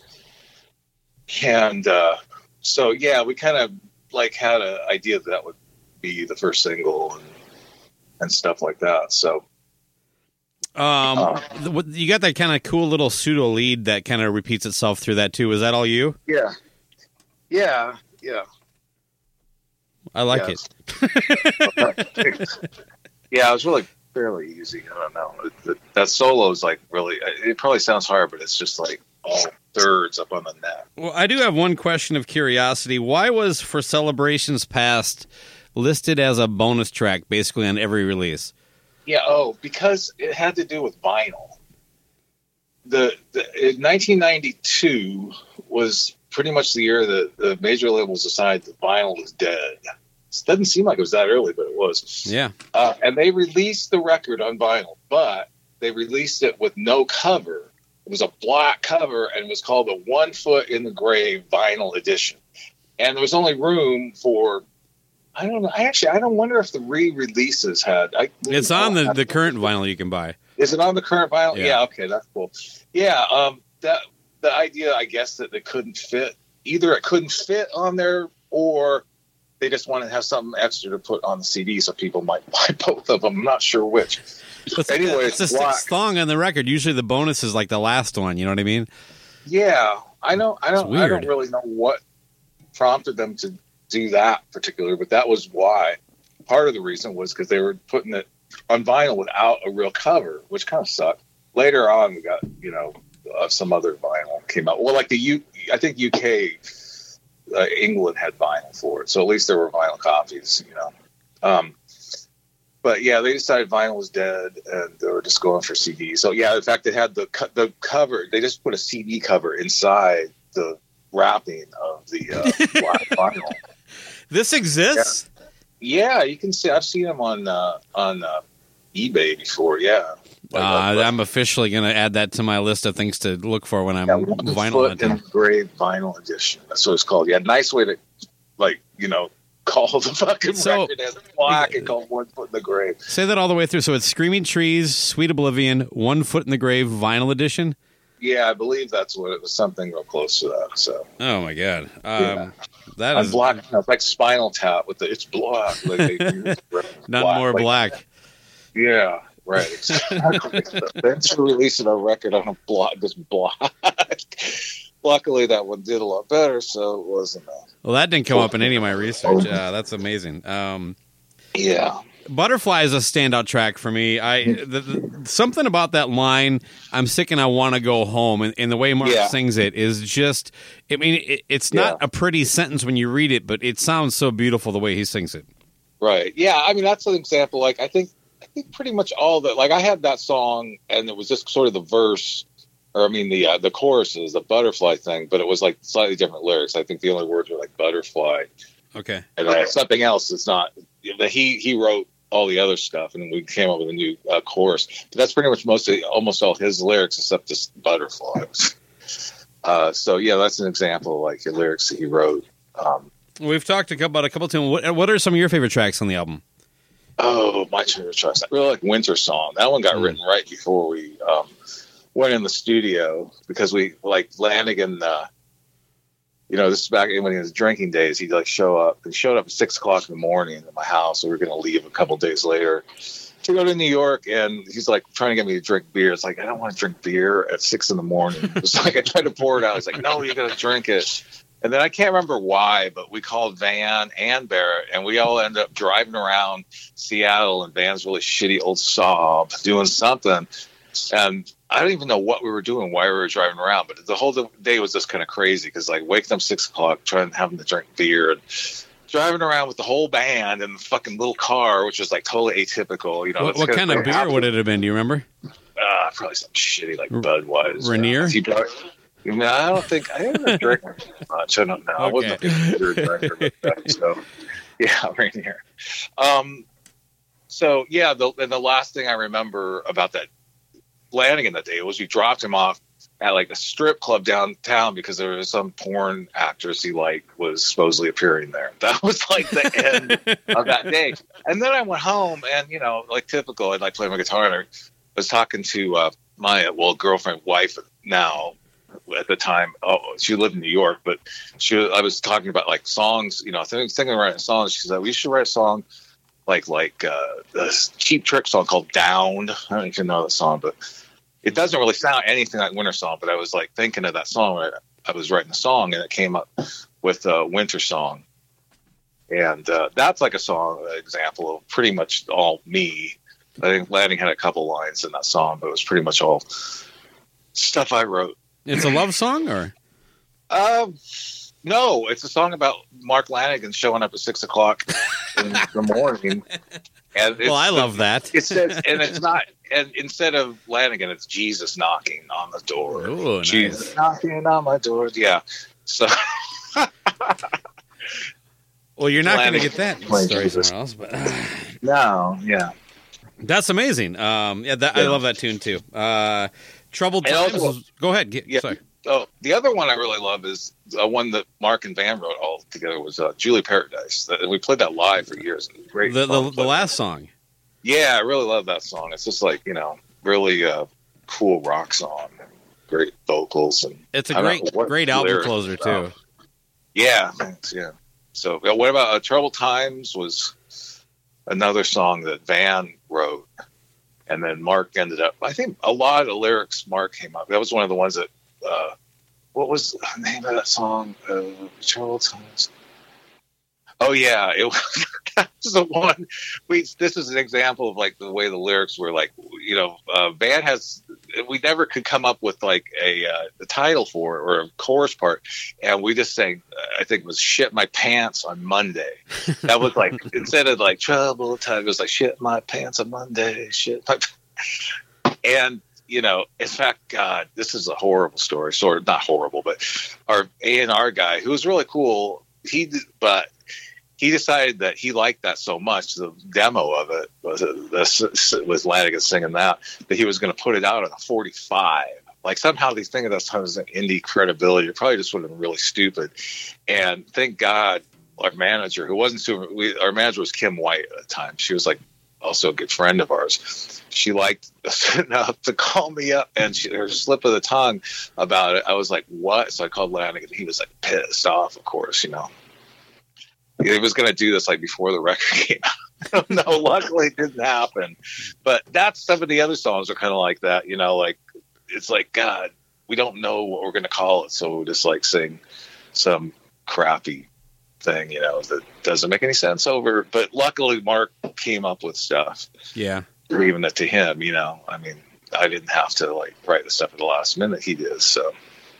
Speaker 2: And uh, so, yeah, we kind of like had an idea that that would be the first single and, and stuff like that. So,
Speaker 3: um, uh, you got that kind of cool little pseudo lead that kind of repeats itself through that too. Is that all you?
Speaker 2: Yeah, yeah, yeah.
Speaker 3: I like
Speaker 2: yes.
Speaker 3: it.
Speaker 2: Yeah, it was really fairly easy. I don't know. It, it, that solo is like really. It probably sounds hard, but it's just like all thirds up on the neck.
Speaker 3: Well, I do have one question of curiosity. Why was For Celebrations Past listed as a bonus track basically on every release?
Speaker 2: Yeah, oh, because it had to do with vinyl. The, the in nineteen ninety-two was pretty much the year that the major labels decided that vinyl was dead. It doesn't seem like it was that early, but it was.
Speaker 3: Yeah.
Speaker 2: Uh, and they released the record on vinyl, but they released it with no cover. It was a black cover, and it was called the One Foot in the Grave Vinyl Edition. And there was only room for, I don't know, I actually, I don't wonder if the re-releases had. I,
Speaker 3: it's on the, the current vinyl you can buy.
Speaker 2: Is it on the current vinyl?
Speaker 3: Yeah,
Speaker 2: yeah okay, that's cool. Yeah, um, that the idea, I guess, that they couldn't fit, either it couldn't fit on there, or they just wanted to have something extra to put on the C D so people might buy both of them. I'm not sure which.
Speaker 3: But anyway, it's the sixth song on the record. Usually the bonus is like the last one. You know what I mean?
Speaker 2: Yeah, I know. I don't. I don't really know what prompted them to do that particular, but that was why. Part of the reason was because they were putting it on vinyl without a real cover, which kind of sucked. Later on, we got, you know, uh, some other vinyl came out. Well, like the U, I think U K, uh, England had vinyl for it, so at least there were vinyl copies, you know. Um, but yeah, they decided vinyl was dead, and they were just going for C D. So yeah, in fact, it had the co- the cover. They just put a C D cover inside the wrapping of the uh, black vinyl.
Speaker 3: This exists?
Speaker 2: Yeah. yeah, you can see. I've seen them on uh, on uh, eBay before. Yeah. Like,
Speaker 3: uh,
Speaker 2: like,
Speaker 3: I'm officially going to add that to my list of things to look for when I'm
Speaker 2: yeah,
Speaker 3: vinyl
Speaker 2: foot
Speaker 3: hunting.
Speaker 2: engraved vinyl edition. That's what it's called. Yeah, nice way to, like, you know, call the fucking
Speaker 3: So-
Speaker 2: record as black and call One Foot in the Grave.
Speaker 3: Say that all the way through. So it's Screaming Trees, Sweet Oblivion, One Foot in the Grave vinyl edition.
Speaker 2: Yeah, I believe that's what it was. Something real close to that. So
Speaker 3: Oh my god, um,
Speaker 2: Yeah.
Speaker 3: that
Speaker 2: I'm
Speaker 3: is
Speaker 2: black. It's like Spinal Tap with the it's black. Like they use
Speaker 3: none
Speaker 2: black,
Speaker 3: more
Speaker 2: like-
Speaker 3: black.
Speaker 2: Yeah, right. Exactly. Thanks for releasing a record on a block, just black. Luckily, that one did a lot better, so it wasn't. A,
Speaker 3: Well, that didn't come up in any of my research. Uh, that's amazing. Um,
Speaker 2: yeah.
Speaker 3: Butterfly is a standout track for me. I the, the, something about that line, "I'm sick and I want to go home," and, and the way Mark
Speaker 2: Yeah.
Speaker 3: sings it is just. I mean, it, it's not
Speaker 2: Yeah.
Speaker 3: a pretty sentence when you read it, but it sounds so beautiful the way he sings it.
Speaker 2: Right. Yeah. I mean, that's an example. Like, I think, I think pretty much all that. Like, I had that song, and it was just sort of the verse, or I mean, the uh, the choruses, the butterfly thing, but it was like slightly different lyrics. I think the only words were like butterfly,
Speaker 3: Okay.
Speaker 2: and uh, something else. It's not. He he wrote all the other stuff, and we came up with a new uh, chorus. But that's pretty much most of, almost all his lyrics, except this butterfly. uh, so yeah, that's an example of like the lyrics that he wrote. Um,
Speaker 3: We've talked about a couple of tunes. What, what are some of your favorite tracks on the album?
Speaker 2: Oh, my favorite tracks. I really like Winter Song. That one got
Speaker 3: Mm.
Speaker 2: written right before we um, went in the studio because we like Lanigan. Uh, you know, this is back when he was drinking days. He'd like show up. He showed up at six o'clock in the morning at my house. So we were going to leave a couple days later to go to New York, and he's like trying to get me to drink beer. It's like I don't want to drink beer at six in the morning. It's like I tried to pour it out. He's like, no, you got to drink it. And then I can't remember why, but we called Van and Barrett, and we all ended up driving around Seattle in Van's really shitty old Saab doing something. And I don't even know what we were doing, why we were driving around, but the whole day was just kind of crazy because, like, waking up six o'clock, trying having to drink beer, and driving around with the whole band in the fucking little car, which was like totally atypical. You know,
Speaker 3: What, what kind of beer would it have been? Do you remember?
Speaker 2: Uh, probably something shitty like Budweiser.
Speaker 3: Rainier?
Speaker 2: He brought, I, mean, I don't think I didn't drink much. I don't know. I wasn't a big beer drinker like that. So, yeah, Rainier. Um, so yeah, the and the last thing I remember about that Lanigan that day was we dropped him off at like a strip club downtown because there was some porn actress he liked was supposedly appearing there. That was like the end of that day. And then I went home and, you know, like typical, I'd like play my guitar and I was talking to uh, my, well, girlfriend, wife now at the time. Oh, she lived in New York, but she, I was talking about like songs, you know, thinking, thinking of writing a song. She said, we should write a song like, like uh, this Cheap Trick song called Down. I don't even know the song, but it doesn't really sound anything like Winter Song, but I was like thinking of that song. Right? I was writing a song and it came up with uh, Winter Song. And uh, that's like a song an example of pretty much all me. I think Lanning had a couple lines in that song, but it was pretty much all stuff I wrote.
Speaker 3: It's a love song, or?
Speaker 2: Um, no, it's a song about Mark Lanigan showing up at six o'clock in the morning. And it's,
Speaker 3: Well, I love that.
Speaker 2: It says, and it's not, and instead of Lanigan, it's Jesus knocking on the door.
Speaker 3: Ooh, nice.
Speaker 2: Jesus knocking on my door. Yeah. So,
Speaker 3: Well, you're not going to
Speaker 2: Lanigan.
Speaker 3: get that
Speaker 2: Wait,
Speaker 3: story
Speaker 2: Jesus.
Speaker 3: somewhere else, but
Speaker 2: no, yeah.
Speaker 3: that's amazing. Um, yeah, that, I
Speaker 2: Yeah.
Speaker 3: love that tune too. Uh, Troubled
Speaker 2: And
Speaker 3: Times.
Speaker 2: also-
Speaker 3: is- go ahead. Get,
Speaker 2: Yeah.
Speaker 3: Sorry.
Speaker 2: Oh, the other one I really love is uh, one that Mark and Van wrote all together was uh, Julie Paradise. Uh, We played that live for years. It was great.
Speaker 3: The,
Speaker 2: fun
Speaker 3: the
Speaker 2: to
Speaker 3: the
Speaker 2: play.
Speaker 3: last song.
Speaker 2: Yeah, I really love that song. It's just like, you know, really uh, cool rock song. Great vocals. And
Speaker 3: It's a
Speaker 2: I don't
Speaker 3: great
Speaker 2: know what
Speaker 3: great album
Speaker 2: lyrics
Speaker 3: closer
Speaker 2: about.
Speaker 3: too.
Speaker 2: Yeah, thanks. Yeah. So, yeah, what about uh, Troubled Times was another song that Van wrote. And then Mark ended up, I think a lot of the lyrics Mark came up. That was one of the ones that, uh, what was the name of that song? Uh, Troubled Times. Oh, yeah. It was, That's the one. We this is an example of like the way the lyrics were like. You know, uh, band has we never could come up with like a, uh, a title for it or a chorus part, and we just sang. I think it was "Shit My Pants" on Monday. That was like instead of like "Trouble Time," it was like "Shit My Pants on Monday." Shit my. And you know, in fact, God, this is a horrible story. Sort of not horrible, but our A and R guy, who was really cool, he but he decided that he liked that so much. The demo of it was this was Lanigan singing that that he was going to put it out on a forty-five. Like somehow these things that has indie credibility. It probably just would have been really stupid. And thank God, our manager, who wasn't super, we, our manager was Kim White at the time. She was like also a good friend of ours. She liked us enough to call me up, and she, her slip of the tongue about it. I was like, "What?" So I called Lanigan. He was like pissed off, of course, you know. He was going to do this like before the record came out. No, luckily it didn't happen. But that's some of the other songs are kind of like that, you know, like it's like, God, we don't know what we're going to call it. So we'll just like sing some crappy thing, you know, that doesn't make any sense over. But luckily Mark came up with stuff.
Speaker 3: Yeah.
Speaker 2: Leaving it to him, you know, I mean, I didn't have to like write the stuff at the last minute. He did. So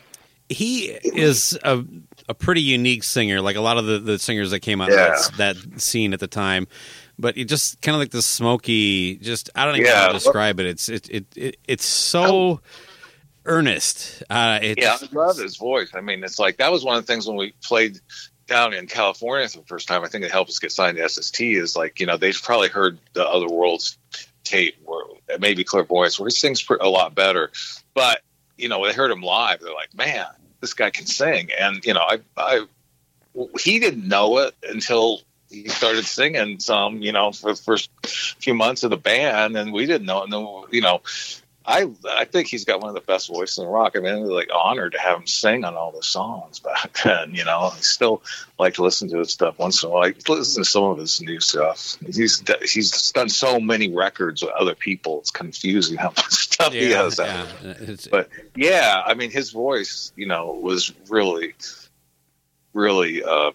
Speaker 3: he is a, a pretty unique singer, like a lot of the, the singers that came out
Speaker 2: yeah.
Speaker 3: of that, that scene at the time. But he just kind of like the smoky, just I don't even
Speaker 2: yeah.
Speaker 3: know how to describe it. It's it it, it it's so earnest. Uh, it's,
Speaker 2: yeah, I love his voice. I mean, it's like that was one of the things when we played down in California for the first time. I think it helped us get signed to S S T. Is like, you know, they've probably heard the Other Worlds tape, or maybe Clairvoyance, where he sings a lot better. But you know, when they heard him live, they're like, man, this guy can sing. And, you know, I, I, he didn't know it until he started singing some, you know, for the first few months of the band, and we didn't know it. And then, you know, I, I think he's got one of the best voices in rock. I mean, it was like honored to have him sing on all the songs back then, you know. I still like to listen to his stuff once in a while. I listen to some of his new stuff. He's, he's done so many records with other people. It's confusing how much stuff
Speaker 3: yeah,
Speaker 2: he has out.
Speaker 3: Yeah. It's,
Speaker 2: but yeah, I mean, his voice, you know, was really, really uh,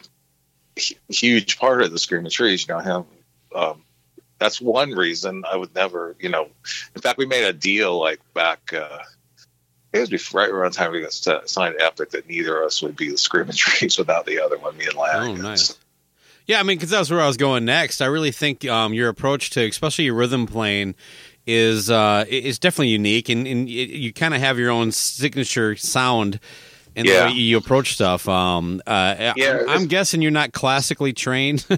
Speaker 2: a huge part of the Screaming Trees. You know, him. Um, that's one reason I would never, you know. In fact, we made a deal like back. Uh, it was before, right around the time we got signed Epic, that neither of us would be the Screaming Trees without the other one, me and Lanigan.
Speaker 3: Oh, nice. Yeah, I mean, because that's where I was going next. I really think um, your approach to, especially your rhythm playing, is uh, is definitely unique, and, and you kind of have your own signature sound in
Speaker 2: yeah.
Speaker 3: the way you approach stuff. Um, uh,
Speaker 2: yeah,
Speaker 3: I'm, I'm guessing you're not classically trained.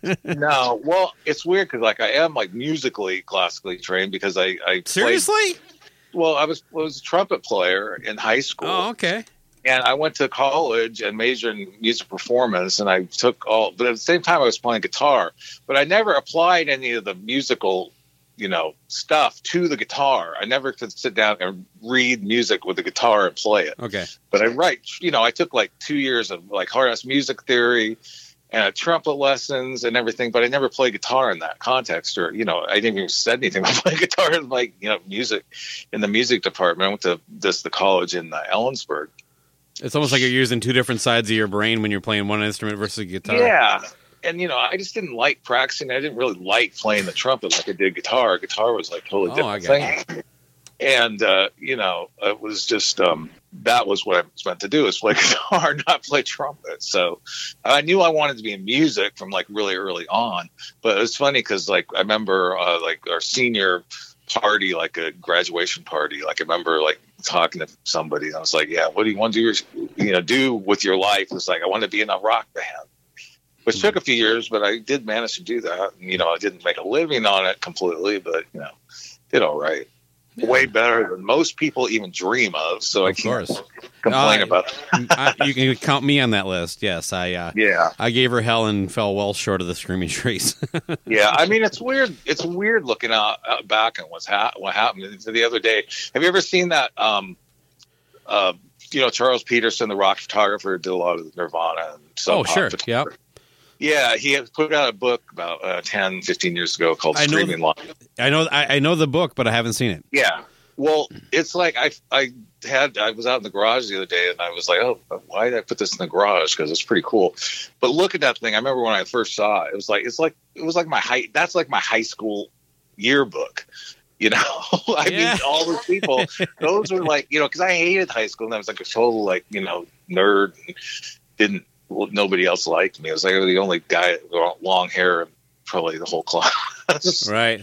Speaker 2: No, well, it's weird because like I am like musically classically trained because I, I
Speaker 3: seriously.
Speaker 2: Played, well, I was was a trumpet player in high school.
Speaker 3: Oh, okay.
Speaker 2: And I went to college and majored in music performance, and I took all. But at the same time, I was playing guitar. But I never applied any of the musical, you know, stuff to the guitar. I never could sit down and read music with the guitar and play it.
Speaker 3: Okay.
Speaker 2: But I write, you know, I took like two years of like hard ass music theory and trumpet lessons and everything, but I never played guitar in that context, or, you know, I didn't even said anything about playing guitar in like, you know, music in the music department. I went to this, the college in uh, Ellensburg.
Speaker 3: It's almost like you're using two different sides of your brain when you're playing one instrument versus guitar.
Speaker 2: Yeah. And, you know, I just didn't like practicing. I didn't really like playing the trumpet like I did guitar. Guitar was like totally
Speaker 3: Oh, I
Speaker 2: different
Speaker 3: got
Speaker 2: thing. And, uh, you know, it was just, um, that was what I was meant to do, is play guitar, not play trumpet. So I knew I wanted to be in music from like really early on. But it was funny because like I remember uh, like our senior party, like a graduation party, like I remember like talking to somebody, and I was like, yeah, what do you want to do, you know, do with your life? It's like, I want to be in a rock band. Which mm-hmm. took a few years, but I did manage to do that. And, you know, I didn't make a living on it completely, but, you know, did all right. Yeah. Way better than most people even dream of. So
Speaker 3: of
Speaker 2: I can't
Speaker 3: course.
Speaker 2: complain
Speaker 3: uh,
Speaker 2: about
Speaker 3: that. I, you can count me on that list. Yes, I. Uh,
Speaker 2: yeah,
Speaker 3: I gave her hell and fell well short of the Screaming Trees.
Speaker 2: Yeah, I mean, it's weird. It's weird looking out, out back and what's ha- what happened the other day. Have you ever seen that? Um, uh, you know, Charles Peterson, the rock photographer, did a lot of Nirvana and Sub
Speaker 3: oh,
Speaker 2: Pop
Speaker 3: sure,
Speaker 2: yeah. Yeah, he had put out a book about uh, ten, fifteen years ago called
Speaker 3: I
Speaker 2: Streaming
Speaker 3: know
Speaker 2: Live.
Speaker 3: I know, I, I know the book, but I haven't seen it.
Speaker 2: Yeah. Well, it's like I, I had I was out in the garage the other day, and I was like, oh, why did I put this in the garage? Because it's pretty cool. But look at that thing. I remember when I first saw it. It was like it's like it was like my high. That's like my high school yearbook. You know, I
Speaker 3: Yeah.
Speaker 2: mean, all those people. Those were like, you know, because I hated high school, and I was like a total like you know nerd. And didn't well, nobody else liked me. I was like the only guy with long hair, and probably the whole class.
Speaker 3: Right.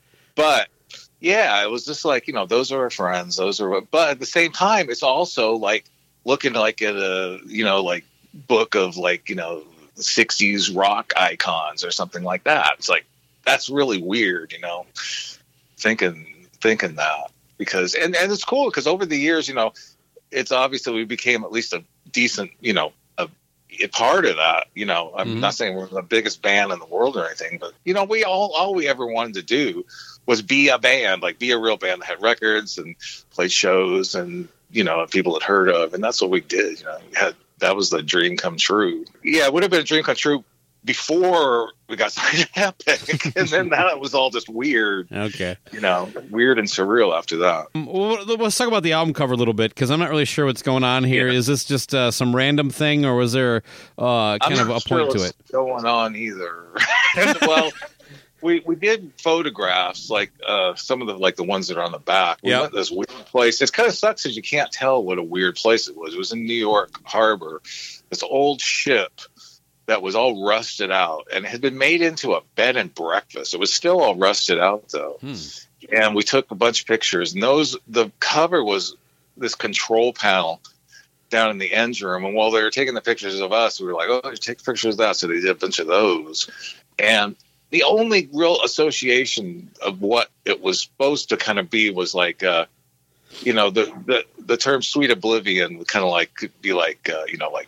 Speaker 2: But yeah, it was just like, you know, those are our friends. Those are, but at the same time, it's also like looking like at a, you know, like book of like, you know, sixties rock icons or something like that. It's like, that's really weird, you know, thinking, thinking that because, and, and it's cool because over the years, you know, it's obvious that we became at least a decent, you know, a, a part of that, you know, I'm
Speaker 3: Mhm.
Speaker 2: not saying we're the biggest band in the world or anything, but you know, we all, all we ever wanted to do was be a band, like be a real band that had records and played shows and, you know, people had heard of. And that's what we did. You know, we had, that was the dream come true. Yeah, it would have been a dream come true before we got signed to Epic. And then that was all just weird,
Speaker 3: Okay.
Speaker 2: you know, weird and surreal after that.
Speaker 3: Um, well, let's talk about the album cover a little bit because I'm not really sure what's going on here.
Speaker 2: Yeah.
Speaker 3: Is this just uh, some random thing, or was there uh, kind
Speaker 2: I'm
Speaker 3: of
Speaker 2: not
Speaker 3: a point
Speaker 2: sure
Speaker 3: to
Speaker 2: what's
Speaker 3: it?
Speaker 2: going on either. Well, we we did photographs, like uh, some of the like the ones that are on the back. We
Speaker 3: Yep.
Speaker 2: went to this weird place. It kind of sucks because you can't tell what a weird place it was. It was in New York Harbor. This old ship that was all rusted out and had been made into a bed and breakfast. It was still all rusted out though.
Speaker 3: Hmm.
Speaker 2: And we took a bunch of pictures. And those the cover was this control panel down in the engine room. And while they were taking the pictures of us, we were like, oh, take pictures of that. So they did a bunch of those. And the only real association of what it was supposed to kind of be was like, uh, you know, the, the, the term sweet oblivion would kind of like could be like, uh, you know, like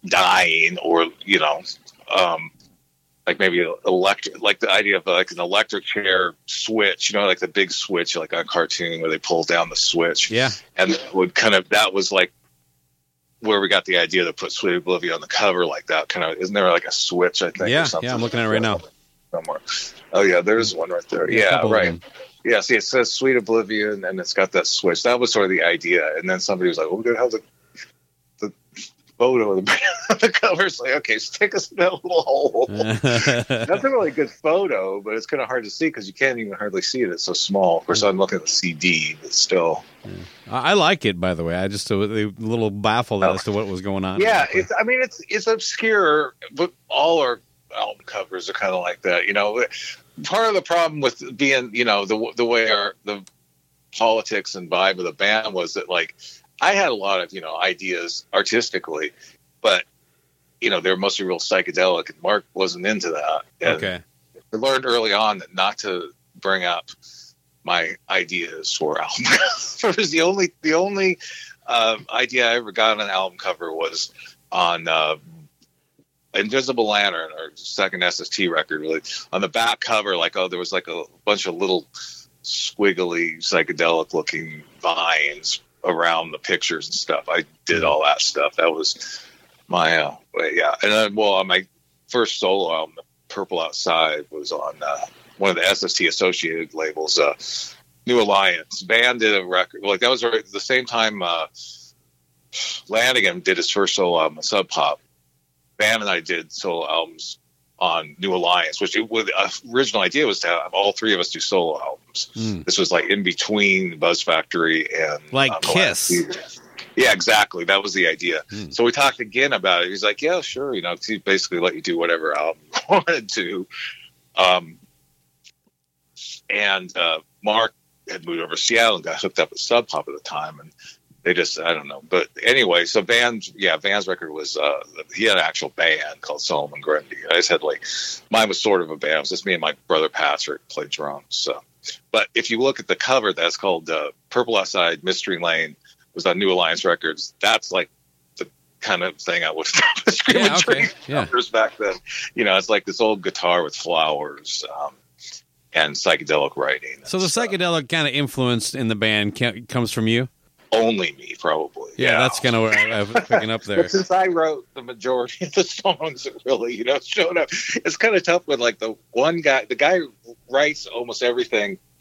Speaker 2: dying or, you know, um, like maybe electric, like the idea of like an electric chair switch, you know, like the big switch, like on a cartoon where they pull down the switch.
Speaker 3: Yeah.
Speaker 2: And it would kind of, that was like where we got the idea to put Sweet Oblivion on the cover like that. Kind of, isn't there like a switch, I think?
Speaker 3: Yeah,
Speaker 2: or something?
Speaker 3: yeah, I'm looking at it right now.
Speaker 2: Somewhere. Oh yeah, there's one right there.
Speaker 3: Yeah, a
Speaker 2: Yeah,
Speaker 3: couple of
Speaker 2: right.
Speaker 3: them.
Speaker 2: Yeah, see, it says Sweet Oblivion, and it's got that switch. That was sort of the idea. And then somebody was like, "Well, we're gonna have the the photo of the band on the cover." It's like, okay, stick us in that little hole. That's a really good photo, but it's kind of hard to see because you can't even hardly see it. It's so small. Of course, I'm looking at the C D, but still.
Speaker 3: I I like it, by the way. I just uh, a little baffled as to what was going on.
Speaker 2: Yeah,
Speaker 3: exactly.
Speaker 2: it's. I mean, it's it's obscure, but all our album covers are kind of like that. You know, part of the problem with being, you know, the the way our the politics and vibe of the band was that, like, I had a lot of, you know, ideas artistically, but you know, they were mostly real psychedelic, and Mark wasn't into that. And
Speaker 3: Okay.
Speaker 2: I learned early on that not to bring up my ideas for album covers. The only the only uh, idea I ever got on an album cover was on uh, Invisible Lantern, our second S S T record. Really, on the back cover, like, oh, there was like a bunch of little squiggly psychedelic looking vines around the pictures and stuff. I did all that stuff. That was my uh, yeah. And then, well, on my first solo album, Purple Outside, was on uh, one of the S S T associated labels, uh, New Alliance. Van did a record, like that was right at the same time uh, Lanigan did his first solo album, Sub Pop. Van and I did solo albums on New Alliance, which it, the uh, original idea was to have all three of us do solo albums.
Speaker 3: Mm.
Speaker 2: This was like in between Buzz Factory and
Speaker 3: Like
Speaker 2: uh,
Speaker 3: Kiss.
Speaker 2: Alliance. Yeah, exactly. That was the idea.
Speaker 3: Mm.
Speaker 2: So we talked again about it. He's like, yeah, sure. You know, he basically let you do whatever album you wanted to. Um, and uh, Mark had moved over to Seattle and got hooked up with Sub Pop at the time. And they just, I don't know. But anyway, so Van's, yeah, Van's record was, uh, he had an actual band called Solomon Grundy. I just had like, mine was sort of a band. It was just me and my brother Patrick played drums. So, but if you look at the cover, that's called uh, Purple Outside, Mystery Lane, was on New Alliance Records. That's like the kind of thing I would have done with Screaming
Speaker 3: Yeah, okay.
Speaker 2: Trees
Speaker 3: Yeah.
Speaker 2: covers back then. You know, it's like this old guitar with flowers um, and psychedelic writing.
Speaker 3: So the
Speaker 2: stuff.
Speaker 3: psychedelic kind of influence in the band ca- comes from you?
Speaker 2: Only me, probably.
Speaker 3: Yeah, that's kind of what I, I was picking up there.
Speaker 2: But since I wrote the majority of the songs that really, you know, showed up, it's kind of tough with like the one guy, the guy who writes almost everything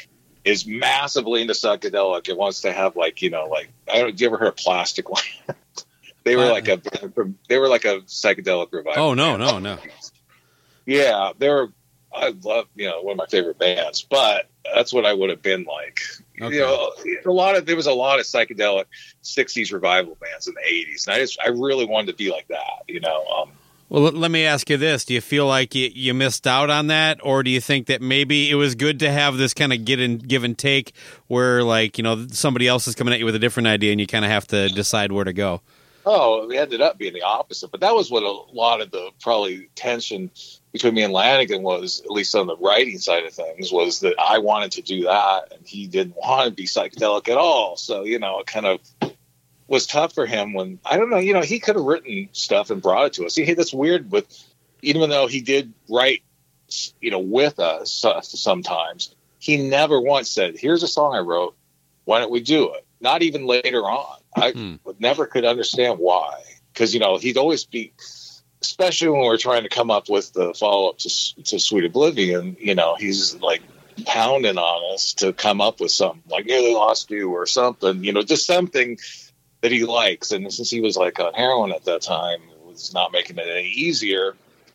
Speaker 2: is massively into psychedelic. It wants to have like, you know, like, I don't, do you ever heard of Plastic Land? They were
Speaker 3: Uh,
Speaker 2: like a, they were like a psychedelic revival.
Speaker 3: Oh, no,
Speaker 2: band.
Speaker 3: no, no.
Speaker 2: Yeah. They were, I love, you know, one of my favorite bands, but that's what I would have been like.
Speaker 3: Okay.
Speaker 2: You know, a lot of, there was a lot of psychedelic sixties revival bands in the eighties. And I just, I really wanted to be like that, you know? Um,
Speaker 3: Well, let- let me ask you this. Do you feel like you, you missed out on that? Or do you think that maybe it was good to have this kind of get and give and take where, like, you know, somebody else is coming at you with a different idea and you kind of have to decide where to go?
Speaker 2: Oh, we ended up being the opposite. But that was what a lot of the probably tension between me and Lanigan was, at least on the writing side of things, was that I wanted to do that and he didn't want to be psychedelic at all. So, you know, it kind of was tough for him when, I don't know, you know, he could have written stuff and brought it to us. He that's weird with, even though he did write, you know, with us sometimes, he never once said, here's a song I wrote, why don't we do it? Not even later on. I
Speaker 3: Hmm.
Speaker 2: never could understand why. Because, you know, he'd always be, especially when we're trying to come up with the follow-up to, to Sweet Oblivion, you know, he's like pounding on us to come up with something like Nearly Lost You or something, you know, just something that he likes. And since he was like on heroin at that time, it was not making it any easier.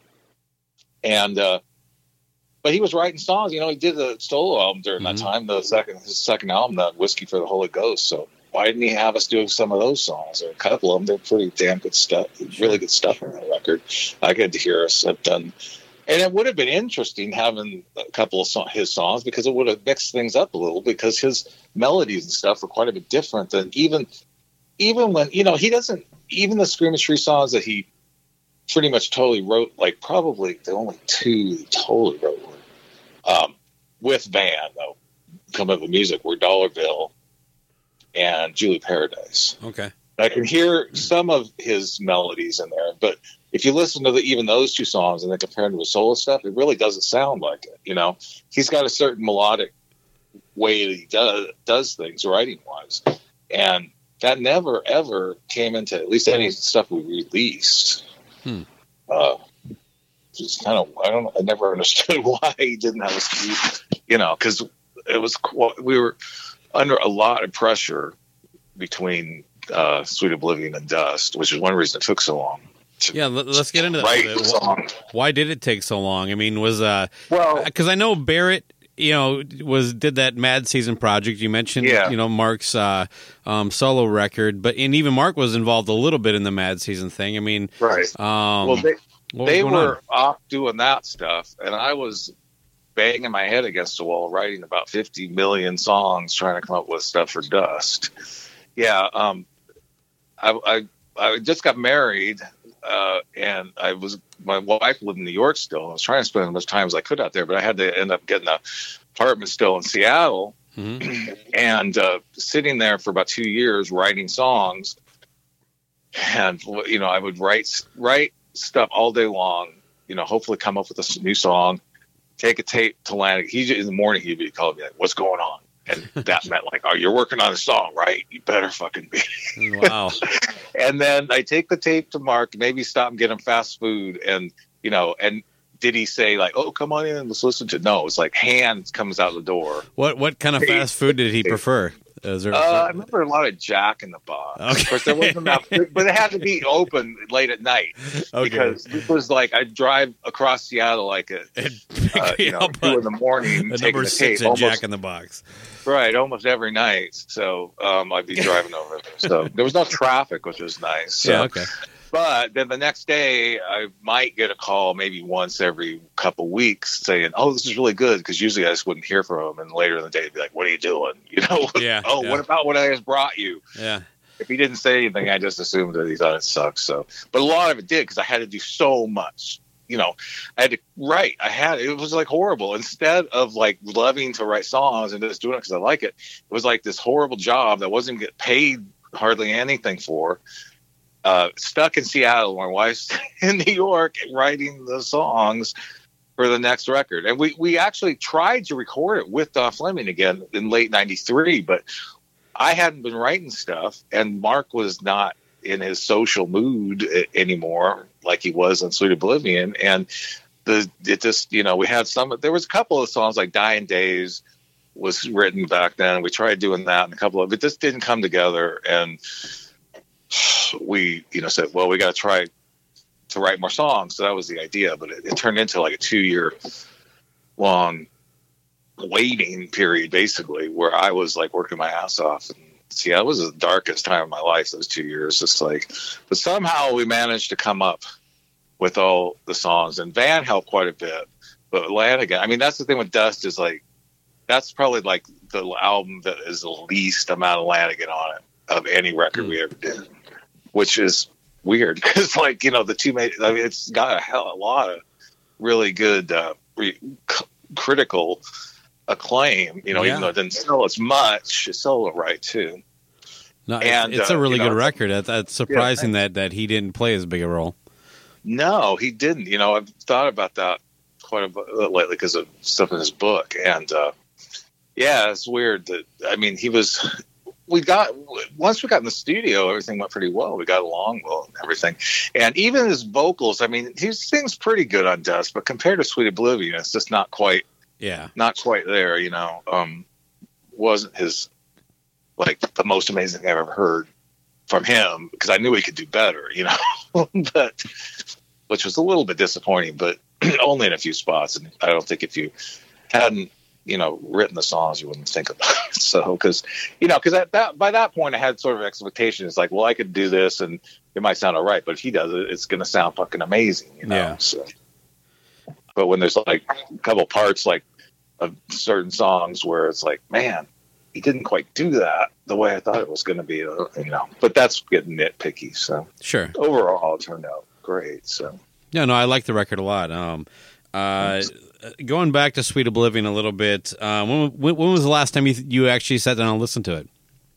Speaker 2: And, uh, but he was writing songs, you know, he did the solo album during
Speaker 3: Mhm.
Speaker 2: that time, the second, his second album, the Whiskey for the Holy Ghost. So why didn't he have us doing some of those songs, or a couple of them? They're pretty damn good stuff, really good stuff on that record. I get to hear us have done. And it would have been interesting having a couple of so- his songs, because it would have mixed things up a little, because his melodies and stuff were quite a bit different than even, even when, you know, he doesn't, even the Screaming Tree songs that he pretty much totally wrote, like probably the only two he totally wrote were um, with Van, though, coming up with music, were Dollar Bill and Julie Paradise.
Speaker 3: Okay.
Speaker 2: I can hear some of his melodies in there, but if you listen to the, even those two songs and then compare them to his solo stuff, it really doesn't sound like it. You know, he's got a certain melodic way that he does, does things writing wise. And that never, ever came into at least any stuff we released.
Speaker 3: Hmm.
Speaker 2: Uh, just kind of, I don't know, I never understood why he didn't have a speed, you know, because it was, we were under a lot of pressure between uh, Sweet Oblivion and Dust, which is one reason it took so long.
Speaker 3: Yeah, let, let's get into that.
Speaker 2: Write
Speaker 3: Uh,
Speaker 2: the song.
Speaker 3: Why did it take so long? I mean, was uh,
Speaker 2: Well,
Speaker 3: because I know Barrett, you know, was did that Mad Season project. You mentioned,
Speaker 2: Yeah.
Speaker 3: you know, Mark's uh, um, solo record, but and even Mark was involved a little bit in the Mad Season thing. I mean,
Speaker 2: right.
Speaker 3: um,
Speaker 2: Well, they,
Speaker 3: what was
Speaker 2: they
Speaker 3: going
Speaker 2: were
Speaker 3: on?
Speaker 2: off doing that stuff, and I was banging my head against the wall, writing about fifty million songs, trying to come up with stuff for Dust. Yeah, um, I, I I just got married, uh, and I was my wife lived in New York still. I was trying to spend as much time as I could out there, but I had to end up getting an apartment still in Seattle,
Speaker 3: Mhm.
Speaker 2: and uh, sitting there for about two years writing songs. And you know, I would write write stuff all day long. You know, hopefully come up with a s- new song. Take a tape to Lanigan. He in the morning he'd be calling me like, "What's going on?" And that meant like, "Oh, you're working on a song, right? You better fucking be."
Speaker 3: Wow.
Speaker 2: And then I take the tape to Mark, maybe stop and get him fast food, and you know, and did he say like, "Oh, come on in and let's listen to"? No, it's like hands comes out the door.
Speaker 3: What what kind of fast food did he prefer? Is there
Speaker 2: Uh, I remember a lot of Jack in the Box.
Speaker 3: Okay.
Speaker 2: Of course, there wasn't enough, but it had to be open late at night
Speaker 3: Okay.
Speaker 2: because it was like I'd drive across Seattle like at uh, you know two in the morning,
Speaker 3: the
Speaker 2: taking
Speaker 3: number
Speaker 2: the
Speaker 3: six
Speaker 2: tape
Speaker 3: at
Speaker 2: almost
Speaker 3: Jack in the Box.
Speaker 2: right almost every night. So um, I'd be driving over there. So there was no traffic, which was nice. So,
Speaker 3: Yeah. Okay.
Speaker 2: But then the next day, I might get a call maybe once every couple weeks saying, "Oh, this is really good," because usually I just wouldn't hear from him. And later in the day, they'd be like, "What are you doing?" You know?
Speaker 3: Yeah,
Speaker 2: oh,
Speaker 3: yeah.
Speaker 2: what about what I just brought you?
Speaker 3: Yeah.
Speaker 2: If he didn't say anything, I just assumed that he thought it sucked. So, but a lot of it did because I had to do so much. You know, I had to write. I had it was like horrible. Instead of like loving to write songs and just doing it because I like it, it was like this horrible job that wasn't get paid hardly anything for. Uh, stuck in Seattle, my wife's in New York writing the songs for the next record. And we, we actually tried to record it with Don Fleming again in late ninety-three, but I hadn't been writing stuff and Mark was not in his social mood anymore like he was on Sweet Oblivion. And the it just, you know, we had some, there was a couple of songs like Dying Days was written back then. We tried doing that and a couple of, it just didn't come together. And we, you know, said, well, we got to try to write more songs. So that was the idea, but it, it turned into like a two year long waiting period, basically, where I was like working my ass off. And see, that was the darkest time of my life, those two years. Just like, but somehow we managed to come up with all the songs, and Van helped quite a bit. But Lanigan, I mean, that's the thing with Dust is like, that's probably like the album that is the least amount of Lanigan on it of any record mm. we ever did, which is weird because, like, you know, the two made, I mean, it's got a hell of a lot of really good uh, re- c- critical acclaim, you know, yeah. even though it didn't sell as much, it sold it right too.
Speaker 3: No,
Speaker 2: and
Speaker 3: it's
Speaker 2: uh,
Speaker 3: a really
Speaker 2: you
Speaker 3: good
Speaker 2: know,
Speaker 3: record. That's, that's surprising
Speaker 2: yeah,
Speaker 3: that, that he didn't play as big a role.
Speaker 2: No, he didn't. You know, I've thought about that quite a bit lately because of stuff in his book. And, uh, yeah, it's weird that, I mean, he was, we got, once we got in the studio, everything went pretty well. We got along well and everything. And even his vocals, I mean, he sings pretty good on Dust, but compared to Sweet Oblivion, it's just not quite,
Speaker 3: yeah, not
Speaker 2: quite there, you know. Um, wasn't his, like, the most amazing thing I've ever heard from him, because I knew he could do better, you know, but which was a little bit disappointing, but only in a few spots. And I don't think if you hadn't, you know, written the songs, you wouldn't think about it. So, because, you know, because at that, by that point I had sort of expectations like, well, I could do this and it might sound all right, but if he does it, it's going to sound fucking amazing, you know?
Speaker 3: Yeah.
Speaker 2: So, but when there's like a couple parts, like of certain songs where it's like, man, he didn't quite do that the way I thought it was going to be, you know, but that's getting nitpicky. So
Speaker 3: sure.
Speaker 2: Overall, it turned out great. So
Speaker 3: yeah, no, I like the record a lot. Um, uh, going back to Sweet Oblivion a little bit, uh, when, when when was the last time you you actually sat down and listened to it?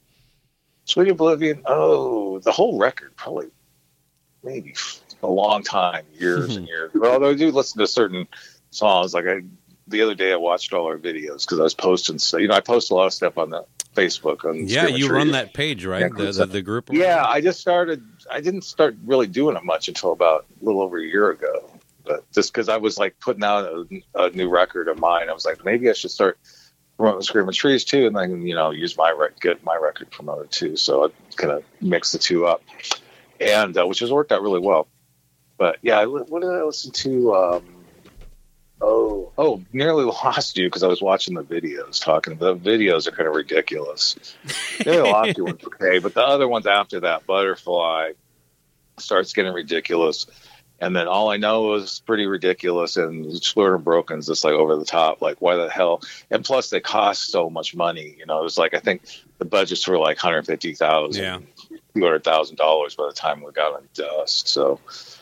Speaker 2: Sweet Oblivion, oh, the whole record, probably maybe a long time, years and years. But although I do listen to certain songs, like I. The other day I watched all our videos because I was posting stuff. You know, I post a lot of stuff on the Facebook. On
Speaker 3: yeah, you run that page, right?
Speaker 2: Yeah,
Speaker 3: the, the, the group?
Speaker 2: Yeah, I just started, I didn't start really doing it much until about a little over a year ago. But just because I was like putting out a, a new record of mine, I was like, maybe I should start promoting Screaming Trees too, and then, you know, use my rec- get my record promoted too. So I kind of mix the two up, and uh, which has worked out really well. But yeah, I, what did I listen to? Um, Oh, oh! Nearly lost you because I was watching the videos. Talking, the videos are kind of ridiculous. Nearly lost you one's okay, but the other ones after that, Butterfly, starts getting ridiculous, and then All I Know is pretty ridiculous, and Explorer and Broken's just like over the top. Like, why the hell? And plus, they cost so much money. You know, it was like I think the budgets were like one hundred fifty thousand,
Speaker 3: yeah,
Speaker 2: two hundred thousand dollars by the time we got on Dust. So.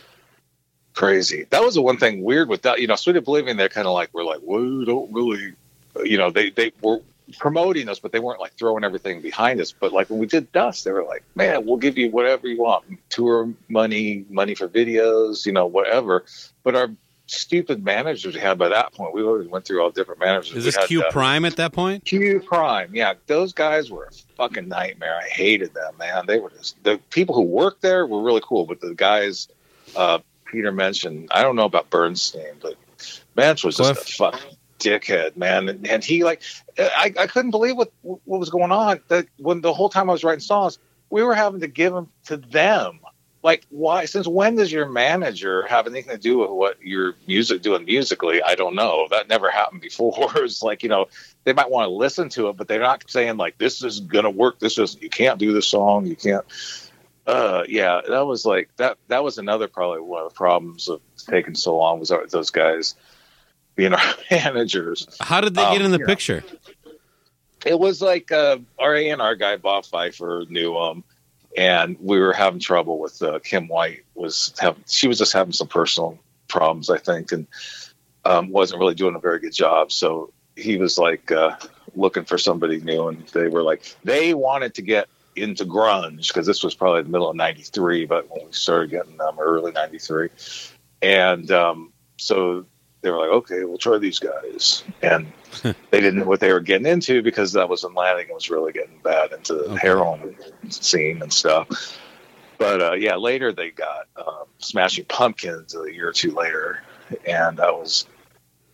Speaker 2: Crazy. That was the one thing weird with that. You know, Sweet Oblivion, they're kind of like, we're like, we don't really, you know, they, they were promoting us, but they weren't like throwing everything behind us. But like when we did Dust, they were like, man, we'll give you whatever you want. Tour money, money for videos, you know, whatever. But our stupid managers we had by that point, we already went through all different managers.
Speaker 3: Is this
Speaker 2: had,
Speaker 3: Q
Speaker 2: uh,
Speaker 3: Prime at that point?
Speaker 2: Q Prime. Yeah. Those guys were a fucking nightmare. I hated them, man. They were just, the people who worked there were really cool, but the guys, uh, Peter mentioned, I don't know about Bernstein, but Vance was just Cliff. a fucking dickhead, man. And, and he like, I, I couldn't believe what what was going on. That when the whole time I was writing songs, we were having to give them to them. Like, why? Since when does your manager have anything to do with what you're music doing musically? I don't know. That never happened before. It's like, you know, they might want to listen to it, but they're not saying like, this is gonna work. This is you can't do this song. You can't. Uh, yeah, that was like that. That was another probably one of the problems of taking so long was our, those guys being our managers.
Speaker 3: How did they um, get in the picture?
Speaker 2: Know, it was like uh, our A and R guy Bob Pfeiffer knew him, and we were having trouble with uh, Kim White. Was having she was just having some personal problems, I think, and um, wasn't really doing a very good job. So he was like uh, looking for somebody new, and they were like they wanted to get into grunge because this was probably the middle of ninety-three, but when we started getting them early ninety-three, and um, so they were like, okay, we'll try these guys, and they didn't know what they were getting into because that was when Lanigan was really getting bad into the okay. heroin scene and stuff. But uh, yeah, later they got um, Smashing Pumpkins a year or two later, and that was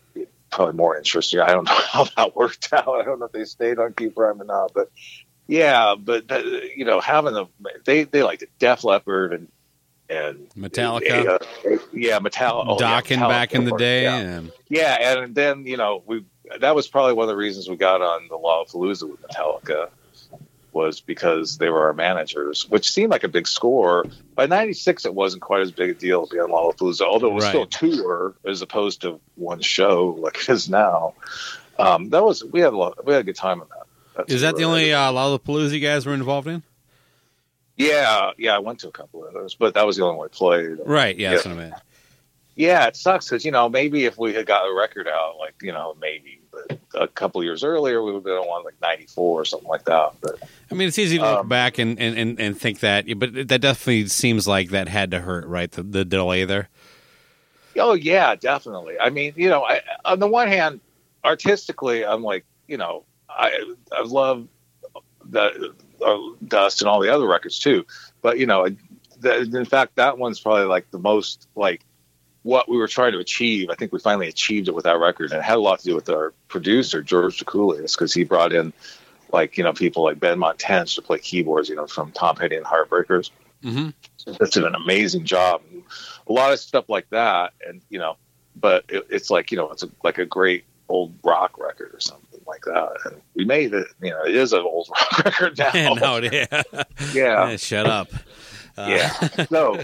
Speaker 2: probably more interesting. I don't know how that worked out. I don't know if they stayed on Q Prime or not, but yeah, but uh, you know, having a they they like Def Leppard and and
Speaker 3: Metallica,
Speaker 2: uh, yeah, Metallica, oh,
Speaker 3: Dokken
Speaker 2: yeah, Metallica,
Speaker 3: back in the day,
Speaker 2: yeah.
Speaker 3: and
Speaker 2: yeah, and then you know we that was probably one of the reasons we got on the Lollapalooza with Metallica. Was because they were our managers, which seemed like a big score. By ninety-six, it wasn't quite as big a deal to be on Lollapalooza, although it was
Speaker 3: right.
Speaker 2: still a tour as opposed to one show like it is now. Um, that was we had a lot, we had a good time on that. That's
Speaker 3: is that the only uh, Lollapalooza you guys were involved in?
Speaker 2: Yeah, yeah, I went to a couple of those, but that was the only one I played.
Speaker 3: Right, yeah,
Speaker 2: yeah.
Speaker 3: that's what I meant.
Speaker 2: Yeah, it sucks because you know maybe if we had got a record out, like you know maybe. But a couple years earlier, we would have been on like ninety-four or something like that. But
Speaker 3: I mean, it's easy to look
Speaker 2: um,
Speaker 3: back and, and, and, and think that, but that definitely seems like that had to hurt, right? The, the delay there.
Speaker 2: Oh yeah, definitely. I mean, you know, I, on the one hand, artistically, I'm like, you know, I I love the uh, Dust and all the other records too. But you know, the, in fact, that one's probably like the most like. What we were trying to achieve, I think we finally achieved it with that record, and it had a lot to do with our producer George Drakoulias because he brought in, like you know, people like Ben Montens to play keyboards, you know, from Tom Petty and Heartbreakers.
Speaker 3: Mm-hmm.
Speaker 2: So that's an amazing job, a lot of stuff like that, and you know, but it, it's like you know, it's a, like a great old rock record or something like that, and we made it. You know, it is an old rock record now.
Speaker 3: Yeah, no, yeah,
Speaker 2: yeah.
Speaker 3: yeah. Shut up. Uh.
Speaker 2: Yeah. So.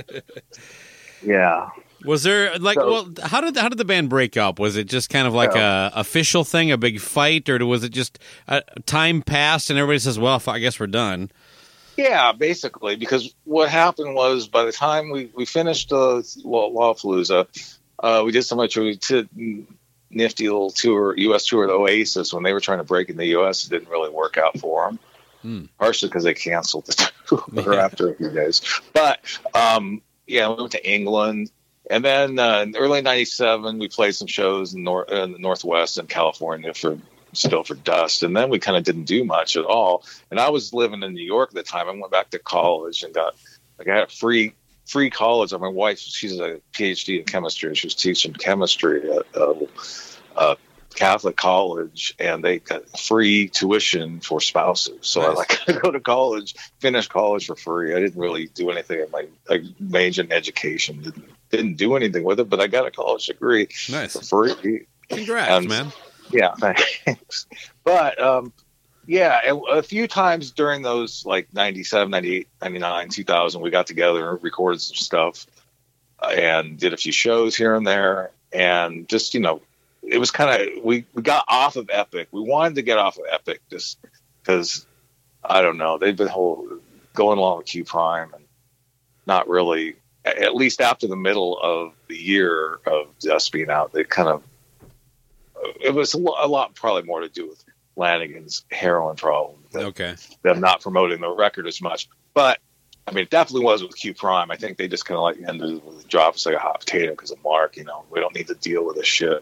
Speaker 2: Yeah.
Speaker 3: Was there like
Speaker 2: so,
Speaker 3: well how did how did the band break up? Was it just kind of like
Speaker 2: yeah.
Speaker 3: a official thing, a big fight, or was it just uh, time passed and everybody says, "Well, I guess we're done"?
Speaker 2: Yeah, basically, because what happened was by the time we, we finished uh, Lollapalooza, uh, we did so much we did nifty little tour, U S tour of Oasis when they were trying to break in the U S. It didn't really work out for them, hmm. partially because they canceled the tour yeah. after a few days. But um, yeah, we went to England. And then uh, in early ninety-seven, we played some shows in, nor- in the Northwest and California for still for Dust. And then we kind of didn't do much at all. And I was living in New York at the time. I went back to college and got like I had free free college. My wife, she's a P H D in chemistry. She was teaching chemistry at uh, uh, Catholic college, and they got free tuition for spouses. So nice. I like I go to college, finish college for free. I didn't really do anything. In my I majored in education. Didn't, didn't do anything with it, but I got a college degree
Speaker 3: nice.
Speaker 2: for free.
Speaker 3: Congrats, and, man.
Speaker 2: Yeah, thanks. But um, yeah, a few times during those like ninety-seven, ninety-eight, ninety-nine, two thousand, we got together and recorded some stuff and did a few shows here and there. And just, you know, it was kind of, we, we got off of Epic. We wanted to get off of Epic just because, I don't know, they've been whole, going along with Q Prime and not really, at least after the middle of the year of us being out, they kind of, it was a lot, a lot probably more to do with Lanigan's heroin problem.
Speaker 3: Okay.
Speaker 2: Them not promoting the record as much. But, I mean, it definitely was with Q Prime. I think they just kind of like ended with drop us like a hot potato because of Mark, you know, we don't need to deal with this shit.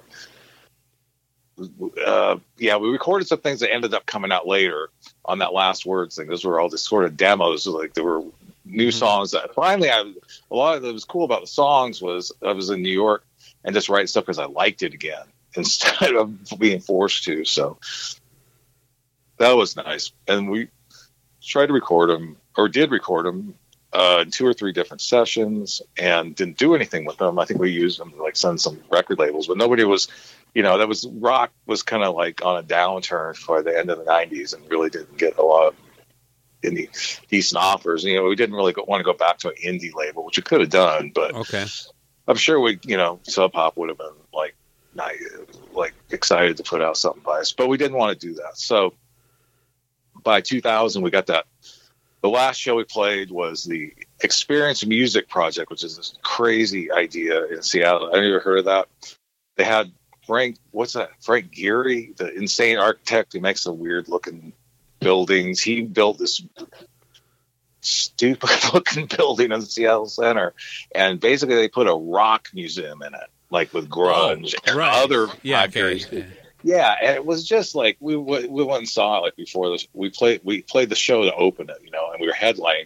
Speaker 2: Uh, yeah, we recorded some things that ended up coming out later on that Last Words thing. Those were all just sort of demos. Like there were new mm-hmm. songs that finally, I, a lot of what was cool about the songs was I was in New York and just writing stuff because I liked it again instead of being forced to. So that was nice. And we tried to record them, or did record them, uh, in two or three different sessions, and didn't do anything with them. I think we used them to like send some record labels, but nobody was, you know, that was rock was kind of like on a downturn for the end of the nineties and really didn't get a lot of any decent offers. You know, we didn't really go, want to go back to an indie label, which we could have done, but
Speaker 3: okay.
Speaker 2: I'm sure we, you know, Sub Pop would have been like, not, like excited to put out something by us, but we didn't want to do that. So by two thousand, we got that. The last show we played was the Experience Music Project, which is this crazy idea in Seattle. I never heard of that. They had Frank, what's that? Frank Gehry, the insane architect who makes the weird looking buildings. He built this stupid looking building in the Seattle Center, and basically they put a rock museum in it, like with grunge
Speaker 3: oh,
Speaker 2: and
Speaker 3: right.
Speaker 2: other
Speaker 3: yeah, okay.
Speaker 2: yeah. yeah, and it was just like we we went and saw it like before this. We played we played the show to open it, you know, and we were headlining.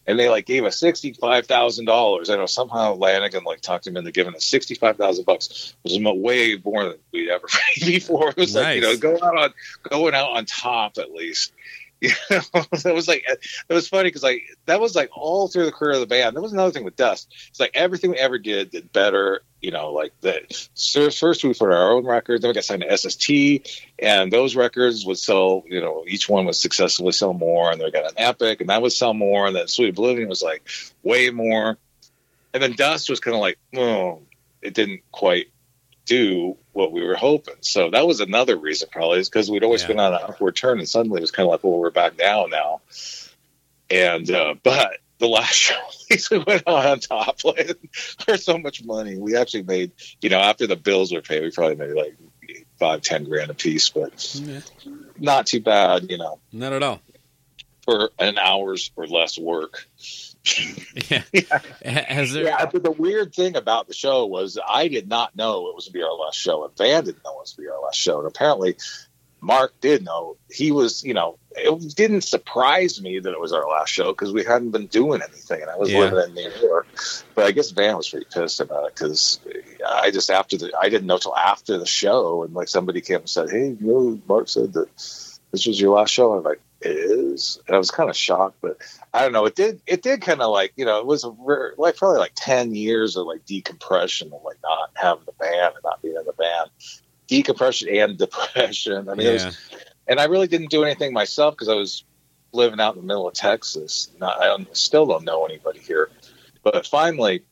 Speaker 2: and they like gave us sixty-five thousand dollars. I know somehow Lanigan like talked him into giving us sixty-five thousand bucks, which was way more than we'd ever paid before. It was nice. Like, you know, going out on going out on top at least. You know, it was like, it was funny because like that was like all through the career of the band. There was another thing with Dust. It's like everything we ever did did better. You know, like the first we put our own records, then we got signed to S S T, and those records would sell. You know, each one would successfully sell more, and then we got an Epic, and that would sell more, and then Sweet Oblivion was like way more, and then Dust was kind of like, oh, it didn't quite do what we were hoping. So that was another reason, probably, is because we'd always yeah. been on an upward turn, and suddenly it was kind of like, well, we're back down now. And uh, but the last show, at least we went out on top. Like, there's so much money we actually made. You know, after the bills were paid, we probably made like five, ten grand a piece, but yeah. not too bad. You know,
Speaker 3: not at all
Speaker 2: for an hour's or less work.
Speaker 3: yeah. Has there...
Speaker 2: yeah, but the weird thing about the show was I did not know it was going to be our last show, and Van didn't know it was going to be our last show, and apparently Mark did know. He was, you know, it didn't surprise me that it was our last show because we hadn't been doing anything, and I was yeah. living in New York. But I guess Van was pretty pissed about it because I just after the I didn't know till after the show, and like somebody came and said, "Hey, you know, Mark said that this was your last show." I'm like, it is, and I was kind of shocked, but I don't know. It did, it did kind of like, you know, it was a rare, like probably like ten years of like decompression of like not having the band and not being in the band, decompression and depression. I mean, yeah. it was, and I really didn't do anything myself because I was living out in the middle of Texas. Not, I don't, still don't know anybody here, but finally,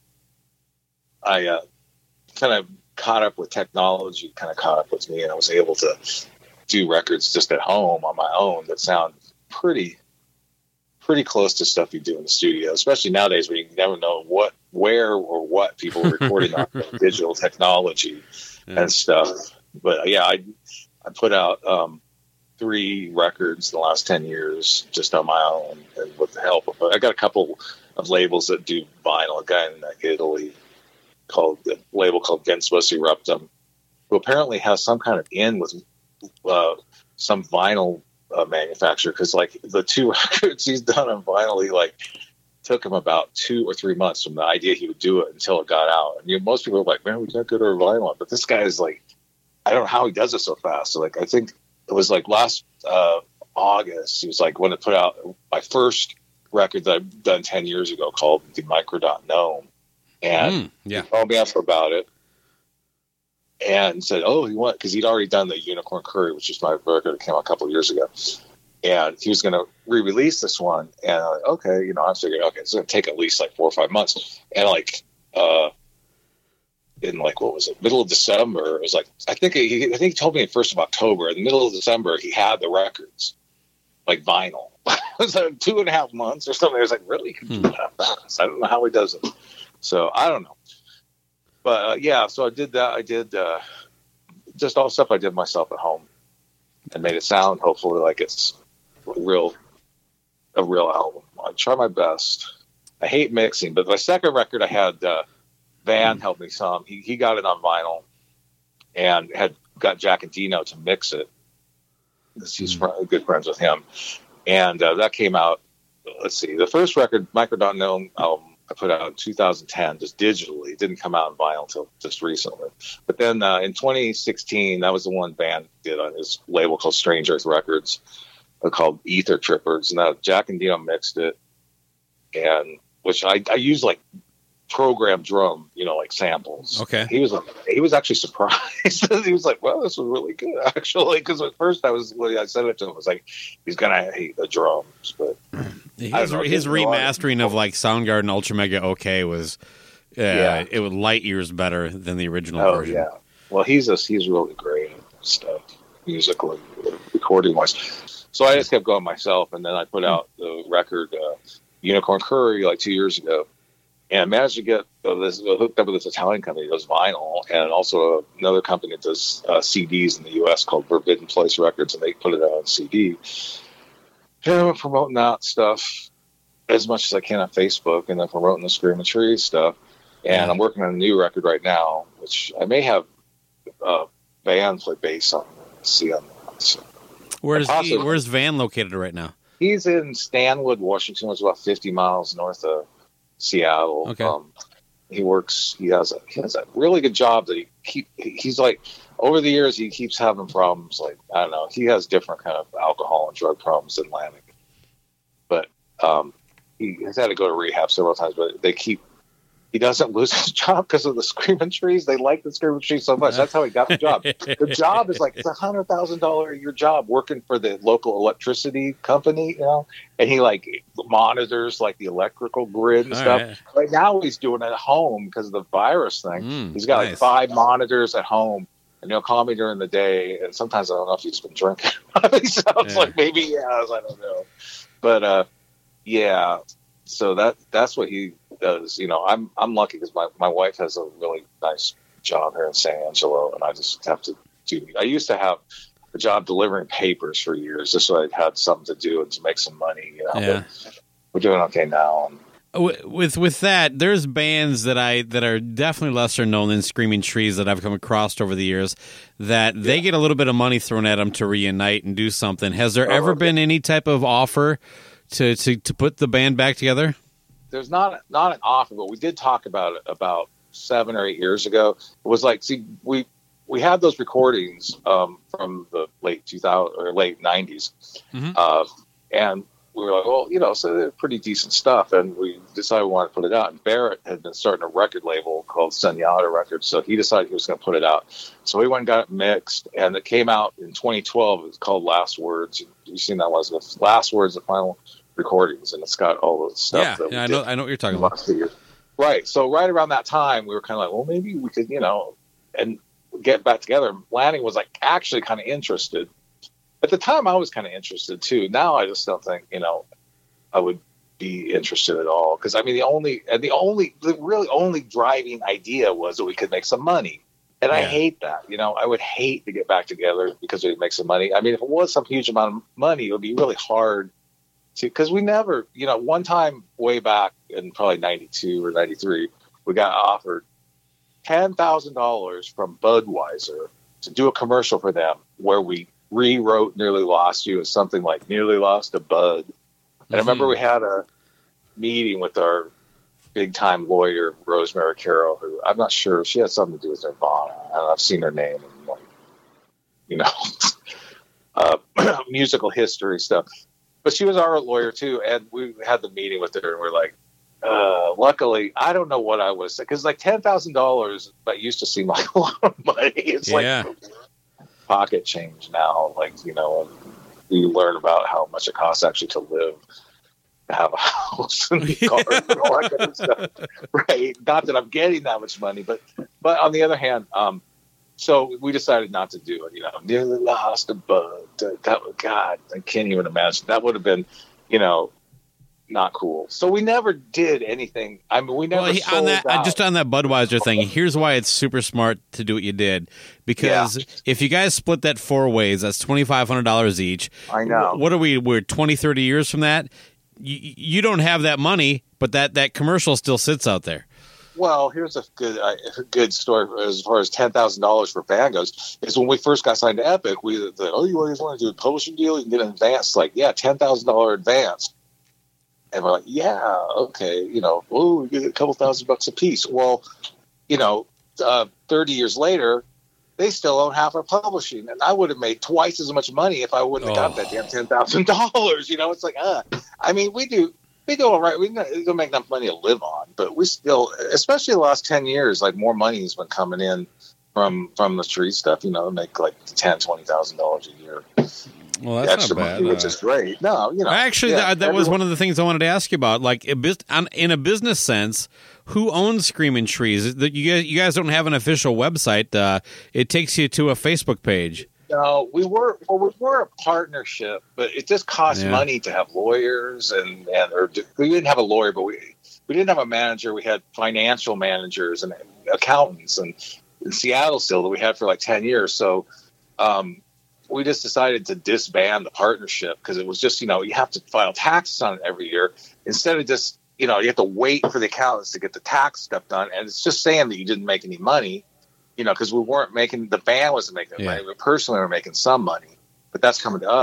Speaker 2: I uh, kind of caught up with technology, kind of caught up with me, and I was able to do records just at home on my own that sound pretty pretty close to stuff you do in the studio, especially nowadays where you never know what where or what people are recording on digital technology yeah. and stuff. But yeah, I I put out um, three records in the last ten years just on my own and with the help of I got a couple of labels that do vinyl. A guy in Italy called the label called Genspus Eruptum, who apparently has some kind of in with Uh, some vinyl uh, manufacturer, because like the two records he's done on vinyl, he like took him about two or three months from the idea he would do it until it got out. And you know, most people are like, man, we can't get our vinyl, but this guy is like, I don't know how he does it so fast. So like, I think it was like last uh, August, he was like, when I put out my first record that I've done ten years ago called the Microdot Gnome, and mm, yeah. he called me up about it. And said, "Oh, you want?" Because he'd already done the Unicorn Curry, which is my record that came out a couple of years ago, and he was going to re-release this one. And I'm like, okay, you know, I figured, okay, it's going to take at least like four or five months. And like, uh, in like what was it, middle of December? It was like I think he, I think he told me in first of October. In the middle of December, he had the records, like vinyl. It was like two and a half months or something. I was like, really? Can you do that fast? I don't know how he does it. So I don't know. But uh, yeah, so I did that. I did uh, just all stuff I did myself at home, and made it sound hopefully like it's a real, a real album. I try my best. I hate mixing, but my second record I had uh, Van help me some. He he got it on vinyl, and had got Jack and Dino to mix it. He's mm-hmm. good friends with him, and uh, that came out. Let's see, the first record, Microdot Gnome album, I put out in two thousand ten, just digitally. It didn't come out in vinyl until just recently. But then uh, in twenty sixteen, that was the one Van did on his label called Strange Earth Records, uh, called Ether Trippers. And that Jack and Dino mixed it, and which I, I used like program drum, you know, like samples.
Speaker 3: Okay.
Speaker 2: He was he was actually surprised. He was like, "Well, this was really good, actually." Because at first I was when I said it to him, I was like, "He's gonna hate the drums," but.
Speaker 3: His, know, his remastering of like Soundgarden Ultra Mega OK was uh, yeah. it was light years better than the original
Speaker 2: oh,
Speaker 3: version.
Speaker 2: Yeah, well, he's a, he's really great at stuff musically, recording wise. So I just kept going myself, and then I put out the record uh, Unicorn Curry like two years ago, and I managed to get uh, this uh, hooked up with this Italian company that does vinyl, and also uh, another company that does uh, C Ds in the U S called Forbidden Place Records, and they put it out on C D. And I'm promoting that stuff as much as I can on Facebook, and then promoting the Screaming Trees stuff. And yeah. I'm working on a new record right now, which I may have uh, Van play bass on. Let's see on that. So
Speaker 3: where's he, Where's Van located right now?
Speaker 2: He's in Stanwood, Washington, which is about fifty miles north of Seattle.
Speaker 3: Okay.
Speaker 2: Um, he works. He has a he has a really good job that he keep. He's like over the years he keeps having problems. Like I don't know. He has different kind of alcohol and drug problems than Lanning, but um, he has had to go to rehab several times. But they keep. He doesn't lose his job because of the Screaming Trees. They like the Screaming Trees so much. That's how he got the job. The job is like it's a hundred thousand dollar a year job working for the local electricity company, you know. And he like monitors like the electrical grid and
Speaker 3: All
Speaker 2: stuff.
Speaker 3: right.
Speaker 2: Right now he's doing it at home because of the virus thing.
Speaker 3: Mm,
Speaker 2: he's got
Speaker 3: nice.
Speaker 2: like five monitors at home, and he'll call me during the day. And sometimes I don't know if he's been drinking. He sounds
Speaker 3: Yeah.
Speaker 2: like maybe he has. I don't know, but uh, yeah. So that that's what he does. You know, I'm I'm lucky because my, my wife has a really nice job here in San Angelo, and I just have to do. I used to have a job delivering papers for years, just so I had something to do and to make some money. You know,
Speaker 3: Yeah.
Speaker 2: but we're doing okay now. And
Speaker 3: With with that, there's bands that I that are definitely lesser known than Screaming Trees that I've come across over the years that they get a little bit of money thrown at them to reunite and do something. Has there
Speaker 2: Oh,
Speaker 3: ever
Speaker 2: okay.
Speaker 3: been any type of offer to, to, to put the band back together?
Speaker 2: there's not not an offer, but we did talk about it about seven or eight years ago. It was like, see, we we had those recordings um, from the late two thousand or late nineties,
Speaker 3: Mhm.
Speaker 2: uh, and we were like, well, you know, so they're pretty decent stuff, and we decided we wanted to put it out. And Barrett had been starting a record label called Senyata Records, so he decided he was going to put it out. So we went and got it mixed, and it came out in twenty twelve. It was called Last Words. You've seen that one? The Last Words, the final recordings, and it's got all the stuff.
Speaker 3: Yeah,
Speaker 2: that we
Speaker 3: yeah I
Speaker 2: did
Speaker 3: know I know what you're talking
Speaker 2: in the
Speaker 3: about.
Speaker 2: last few years. Right. So right around that time, we were kind of like, well, maybe we could, you know, and get back together. Lanning was like actually kind of interested. At the time, I was kind of interested too. Now I just don't think, you know, I would be interested at all. Because I mean, the only and the only the really only driving idea was that we could make some money. And I
Speaker 3: Yeah.
Speaker 2: hate that. You know, I would hate to get back together because we'd make some money. I mean, if it was some huge amount of money, it would be really hard to, because we never, you know, one time way back in probably ninety-two or ninety-three, we got offered ten thousand dollars from Budweiser to do a commercial for them where we rewrote Nearly Lost You as something like Nearly Lost a Bud. And I remember we had a meeting with our big time lawyer, Rosemary Carroll, who I'm not sure, she had something to do with Nirvana. I don't know, I've seen her name in, like, you know, uh, musical history stuff. But she was our lawyer too, and we had the meeting with her, and we're like, uh, luckily, I don't know what I was, because like ten thousand dollars, that used to seem like a lot of money. It's
Speaker 3: Yeah.
Speaker 2: like pocket change now. Like, you know, you learn about how much it costs actually to live, to have a house and cars and all that kind of stuff. Right? Not that I'm getting that much money, but but on the other hand, um, so we decided not to do it. You know, Nearly Lost a Bud. That would, God, I can't even imagine. That would have been, you know, not cool. So we never did anything. I mean, we never
Speaker 3: Well, he,
Speaker 2: sold
Speaker 3: on that,
Speaker 2: out.
Speaker 3: just on that Budweiser thing, here's why it's super smart to do what you did. Because
Speaker 2: Yeah.
Speaker 3: if you guys split that four ways, that's twenty-five hundred dollars each.
Speaker 2: I know.
Speaker 3: What are we? We're twenty, thirty years from that. You, you don't have that money, but that, that commercial still sits out there.
Speaker 2: Well, here's a good uh, a good story as far as ten thousand dollars for band goes. Is when we first got signed to Epic, we the oh, you always want to do a publishing deal? You can get an advance, like yeah, ten thousand dollar advance. And we're like, yeah, okay, you know, oh, we get a couple thousand bucks a piece. Well, you know, uh, thirty years later, they still own half our publishing, and I would have made twice as much money if I wouldn't have
Speaker 3: Oh.
Speaker 2: got that damn ten thousand dollars. You know, it's like, uh, I mean, we do. We do all right. We don't make enough money to live on, but we still, especially the last ten years, like more money has been coming in from from the tree stuff. You know, make like ten, twenty thousand dollars a year,
Speaker 3: Well, that's
Speaker 2: extra
Speaker 3: not bad.
Speaker 2: money, which
Speaker 3: Uh,
Speaker 2: is great. No, you know,
Speaker 3: Actually,
Speaker 2: yeah,
Speaker 3: that, that was
Speaker 2: everyone-
Speaker 3: one of the things I wanted to ask you about. Like, a bus- on- in a business sense, who owns Screaming Trees? That you guys, you guys don't have an official website. Uh, it takes you to a Facebook page.
Speaker 2: No, we were well, we were a partnership, but it just cost
Speaker 3: Yeah.
Speaker 2: money to have lawyers and and or we didn't have a lawyer, but we we didn't have a manager. We had financial managers and accountants, and in Seattle still that we had for like ten years. So um, we just decided to disband the partnership because it was just, you know, you have to file taxes on it every year instead of just, you know, you have to wait for the accountants to get the tax stuff done, and it's just saying that you didn't make any money. You know, because we weren't making, the band wasn't making
Speaker 3: Yeah.
Speaker 2: money. We personally were making some money, but that's coming to us.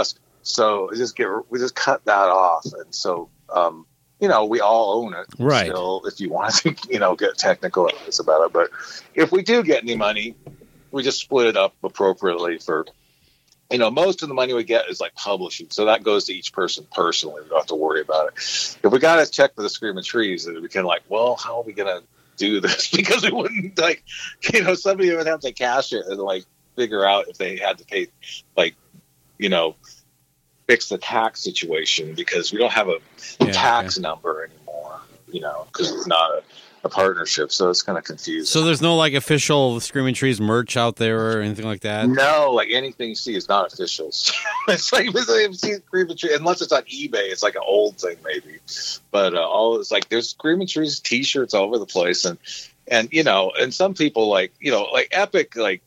Speaker 2: So we just get we just cut that off, and so um, you know we all own it,
Speaker 3: right?
Speaker 2: Still, if you want to, you know, get technical about it, but if we do get any money, we just split it up appropriately for. You know, most of the money we get is like publishing, so that goes to each person personally. We don't have to worry about it. If we got to check for the Screaming Trees, then we can like, well, how are we gonna do this? Because we wouldn't like, you know, somebody would have to cash it and like figure out if they had to pay, like, you know, fix the tax situation because we don't have a yeah, tax yeah. number anymore. You know, because it's not a. a partnership, so it's kind of confusing.
Speaker 3: So there's no like official Screaming Trees merch out there or anything like that?
Speaker 2: No, like anything you see is not official. It's like, it's like Screaming Trees, unless it's on eBay, it's like an old thing maybe. But uh, all it's like there's Screaming Trees t-shirts all over the place, and and you know, and some people like you know like Epic, like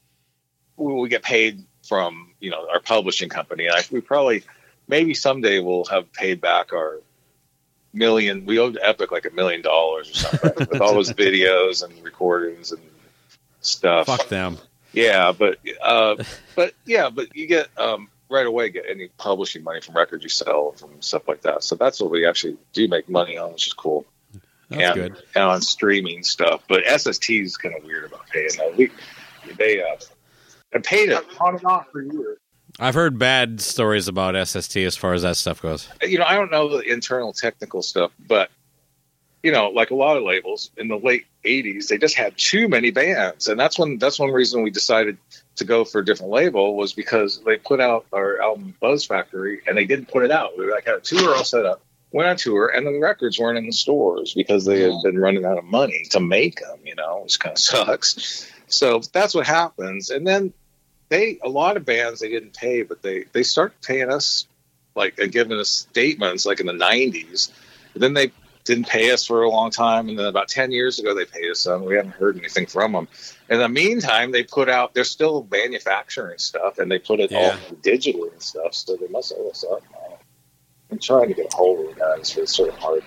Speaker 2: we, we get paid from you know our publishing company, and I, we probably maybe someday we'll have paid back our. Million, we owed Epic like a million dollars or something with all those videos and recordings and stuff.
Speaker 3: Fuck them.
Speaker 2: Yeah, but uh, but yeah, but you get um, right away get any publishing money from records you sell from stuff like that. So that's what we actually do make money on, which is cool.
Speaker 3: That's
Speaker 2: and,
Speaker 3: good.
Speaker 2: And on streaming stuff, but S S T is kind of weird about paying that. We they uh, I paid it on and off for years.
Speaker 3: I've heard bad stories about S S T as far as that stuff goes.
Speaker 2: You know, I don't know the internal technical stuff, but, you know, like a lot of labels in the late eighties, they just had too many bands. And that's when that's one reason we decided to go for a different label was because they put out our album Buzz Factory and they didn't put it out. We like had a tour all set up, went on tour, and the records weren't in the stores because they had been running out of money to make them, you know, which kind of sucks. So that's what happens. And then They a lot of bands they didn't pay, but they, they started paying us like and giving us statements like in the nineties. And then they didn't pay us for a long time, and then about ten years ago they paid us some. We haven't heard anything from them. In the meantime, they put out they're still manufacturing stuff, and they put it
Speaker 3: yeah.
Speaker 2: all digitally and stuff. So they must owe us up. Man. I'm trying to get a hold of the guys, but it's sort of hard.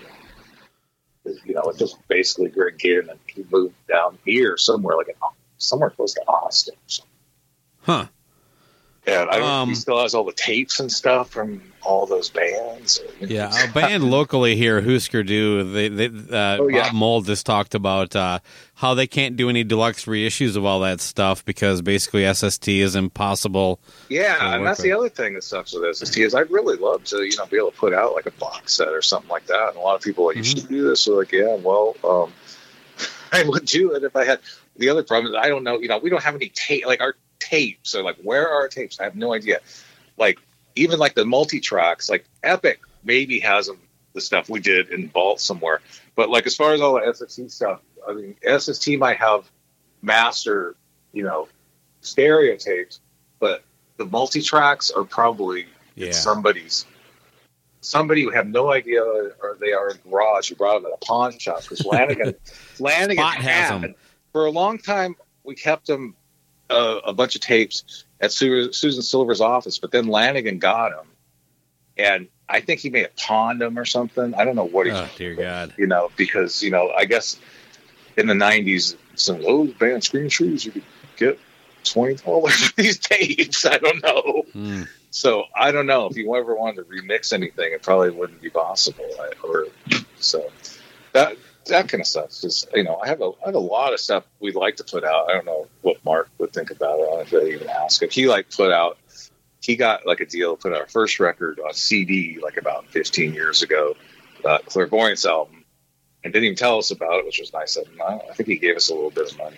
Speaker 2: You know, it's just basically Greg Gear, and then he moved down here somewhere like in, somewhere close to Austin. Or something.
Speaker 3: Huh.
Speaker 2: Yeah, I don't
Speaker 3: um,
Speaker 2: know if he still has all the tapes and stuff from all those bands.
Speaker 3: Yeah, a band locally here, Husker Du, they, they, uh,
Speaker 2: oh, yeah.
Speaker 3: Bob Mold just talked about uh, how they can't do any deluxe reissues of all that stuff because basically S S T is impossible.
Speaker 2: Yeah, and that's with. the other thing that sucks with S S T is I'd really love to, you know, be able to put out like a box set or something like that. And a lot of people are like, you mm-hmm. should do this. So like, yeah, well, um, I would do it if I had. The other problem is I don't know, you know, we don't have any tape, like our tapes are like, where are our tapes? I have no idea. Like, even like the multi-tracks, like Epic maybe has them, the stuff we did in vault somewhere. But like as far as all the S S T stuff, I mean, S S T might have master, you know, stereo tapes, but the multi-tracks are probably
Speaker 3: yeah.
Speaker 2: in somebody's. Somebody who have no idea, or they are in a garage. You brought them at a pawn shop because Lanigan, Lanigan
Speaker 3: Spot has
Speaker 2: had
Speaker 3: them.
Speaker 2: For a long time. We kept them uh, a bunch of tapes at Su- Susan Silver's office, but then Lanigan got them, and I think he may have pawned them or something. I don't know what he.
Speaker 3: Oh dear God!
Speaker 2: You know, because you know, I guess in the nineties, some old band Screaming Trees, you could get twenty dollars for these tapes. I don't know.
Speaker 3: Mm.
Speaker 2: So I don't know if you ever wanted to remix anything, it probably wouldn't be possible. I, or so that that kind of stuff. Because you know, I have a I have a lot of stuff we'd like to put out. I don't know what Mark would think about it. I don't even ask him. He like put out. He got like a deal to put out our first record on C D like about fifteen years ago, uh, Clairvoyance album, and didn't even tell us about it, which was nice of him. I, I think he gave us a little bit of money.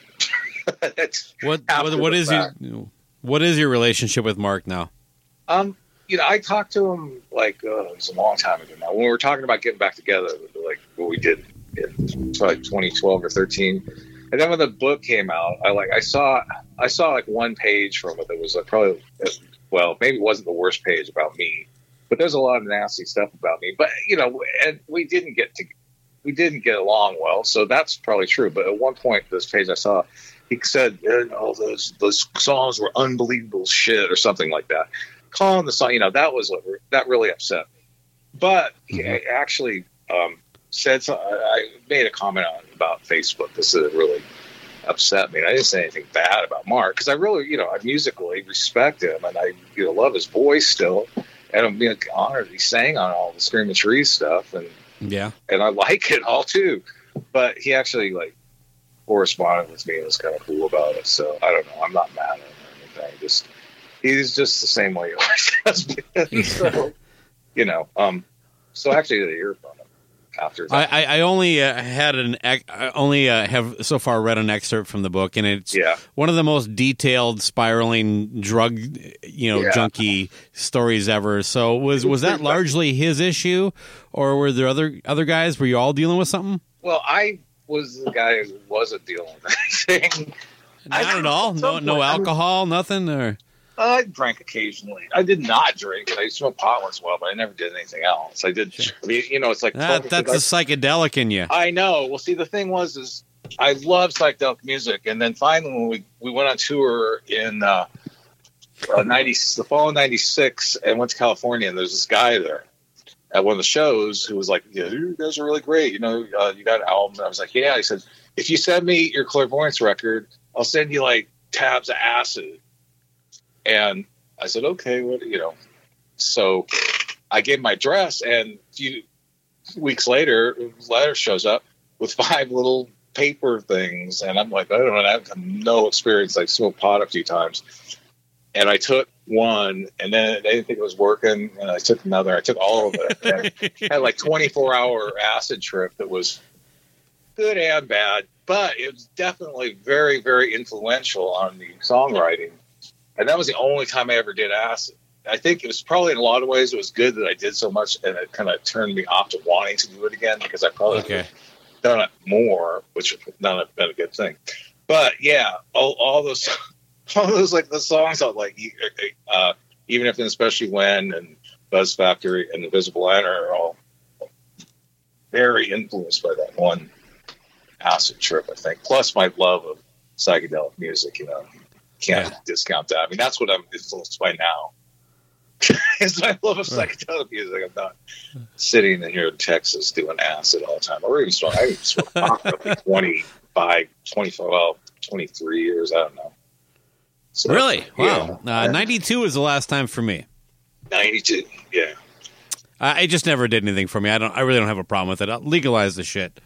Speaker 3: what what, what is your, what is your relationship with Mark now?
Speaker 2: Um, you know, I talked to him like uh, it was a long time ago now. When we were talking about getting back together, like what we did in like twenty twelve or thirteen, and then when the book came out, I like I saw I saw like one page from it that was like probably well maybe it wasn't the worst page about me, but there's a lot of nasty stuff about me. But you know, and we didn't get to we didn't get along well, so that's probably true. But at one point, this page I saw, he said, "Oh, those those songs were unbelievable shit" or something like that. Calling the song, you know, that was what that really upset me. But he mm-hmm. actually um, said, so, I made a comment on about Facebook. This is really, uh, upset me. And I didn't say anything bad about Mark because I really, you know, I musically respect him and I, you know, love his voice still. And I'm being honored he sang on all the Screaming Trees stuff, and
Speaker 3: yeah,
Speaker 2: and I like it all too. But he actually like corresponded with me and was kind of cool about it. So I don't know. I'm not mad at him or anything. Just he's just the same way he always has been. So you know, um, so actually to hear from him. After
Speaker 3: I, I, I only uh, had an I only uh, have so far read an excerpt from the book, and it's
Speaker 2: yeah.
Speaker 3: one of the most detailed spiraling drug, you know,
Speaker 2: yeah.
Speaker 3: junkie stories ever. So was was that largely his issue, or were there other other guys? Were you all dealing with something?
Speaker 2: Well, I was the guy who wasn't dealing with anything.
Speaker 3: Not at all. No, no alcohol, nothing, or.
Speaker 2: I drank occasionally. I did not drink. I smoked pot once in a while, but I never did anything else. I did. Sure. I mean, you know, it's like
Speaker 3: that, that's the psychedelic in you.
Speaker 2: I know. Well, see, the thing was, is I love psychedelic music, and then finally, when we we went on tour in uh, uh, ninety, the fall of ninety-six, and went to California, and there's this guy there at one of the shows who was like, "Yeah, you guys are really great. You know, uh, you got an album." And I was like, "Yeah." He said, "If you send me your Clairvoyance record, I'll send you like tabs of acid." And I said, okay, what, you know, so I gave my address, and a few weeks later, a letter shows up with five little paper things. And I'm like, I don't know, I have no experience. I smoked pot a few times. And I took one, and then they didn't think it was working. And I took another. I took all of it. And I had like twenty-four hour acid trip that was good and bad, but it was definitely very, very influential on the songwriting. And that was the only time I ever did acid. I think it was probably in a lot of ways it was good that I did so much, and it kind of turned me off to wanting to do it again because I probably
Speaker 3: okay.
Speaker 2: would have done it more, which would not have been a good thing. But yeah, all, all those, all those like the songs I like, uh, even if and especially when and Buzz Factory and Invisible Line are all very influenced by that one acid trip, I think. Plus my love of psychedelic music, you know. Can't yeah. discount that. I mean, that's what I'm influenced by now. Is my love of psychedelic music. I'm not sitting in here in Texas doing acid all the time. Or even smoke. I even smoked pot for like twenty-five, twenty-five, well, twenty-three years. I don't know. So,
Speaker 3: really? Wow.
Speaker 2: Yeah.
Speaker 3: Uh, ninety-two was the last time for me.
Speaker 2: ninety-two. Yeah.
Speaker 3: I it just never did anything for me. I don't. I really don't have a problem with it. I'll legalize the shit.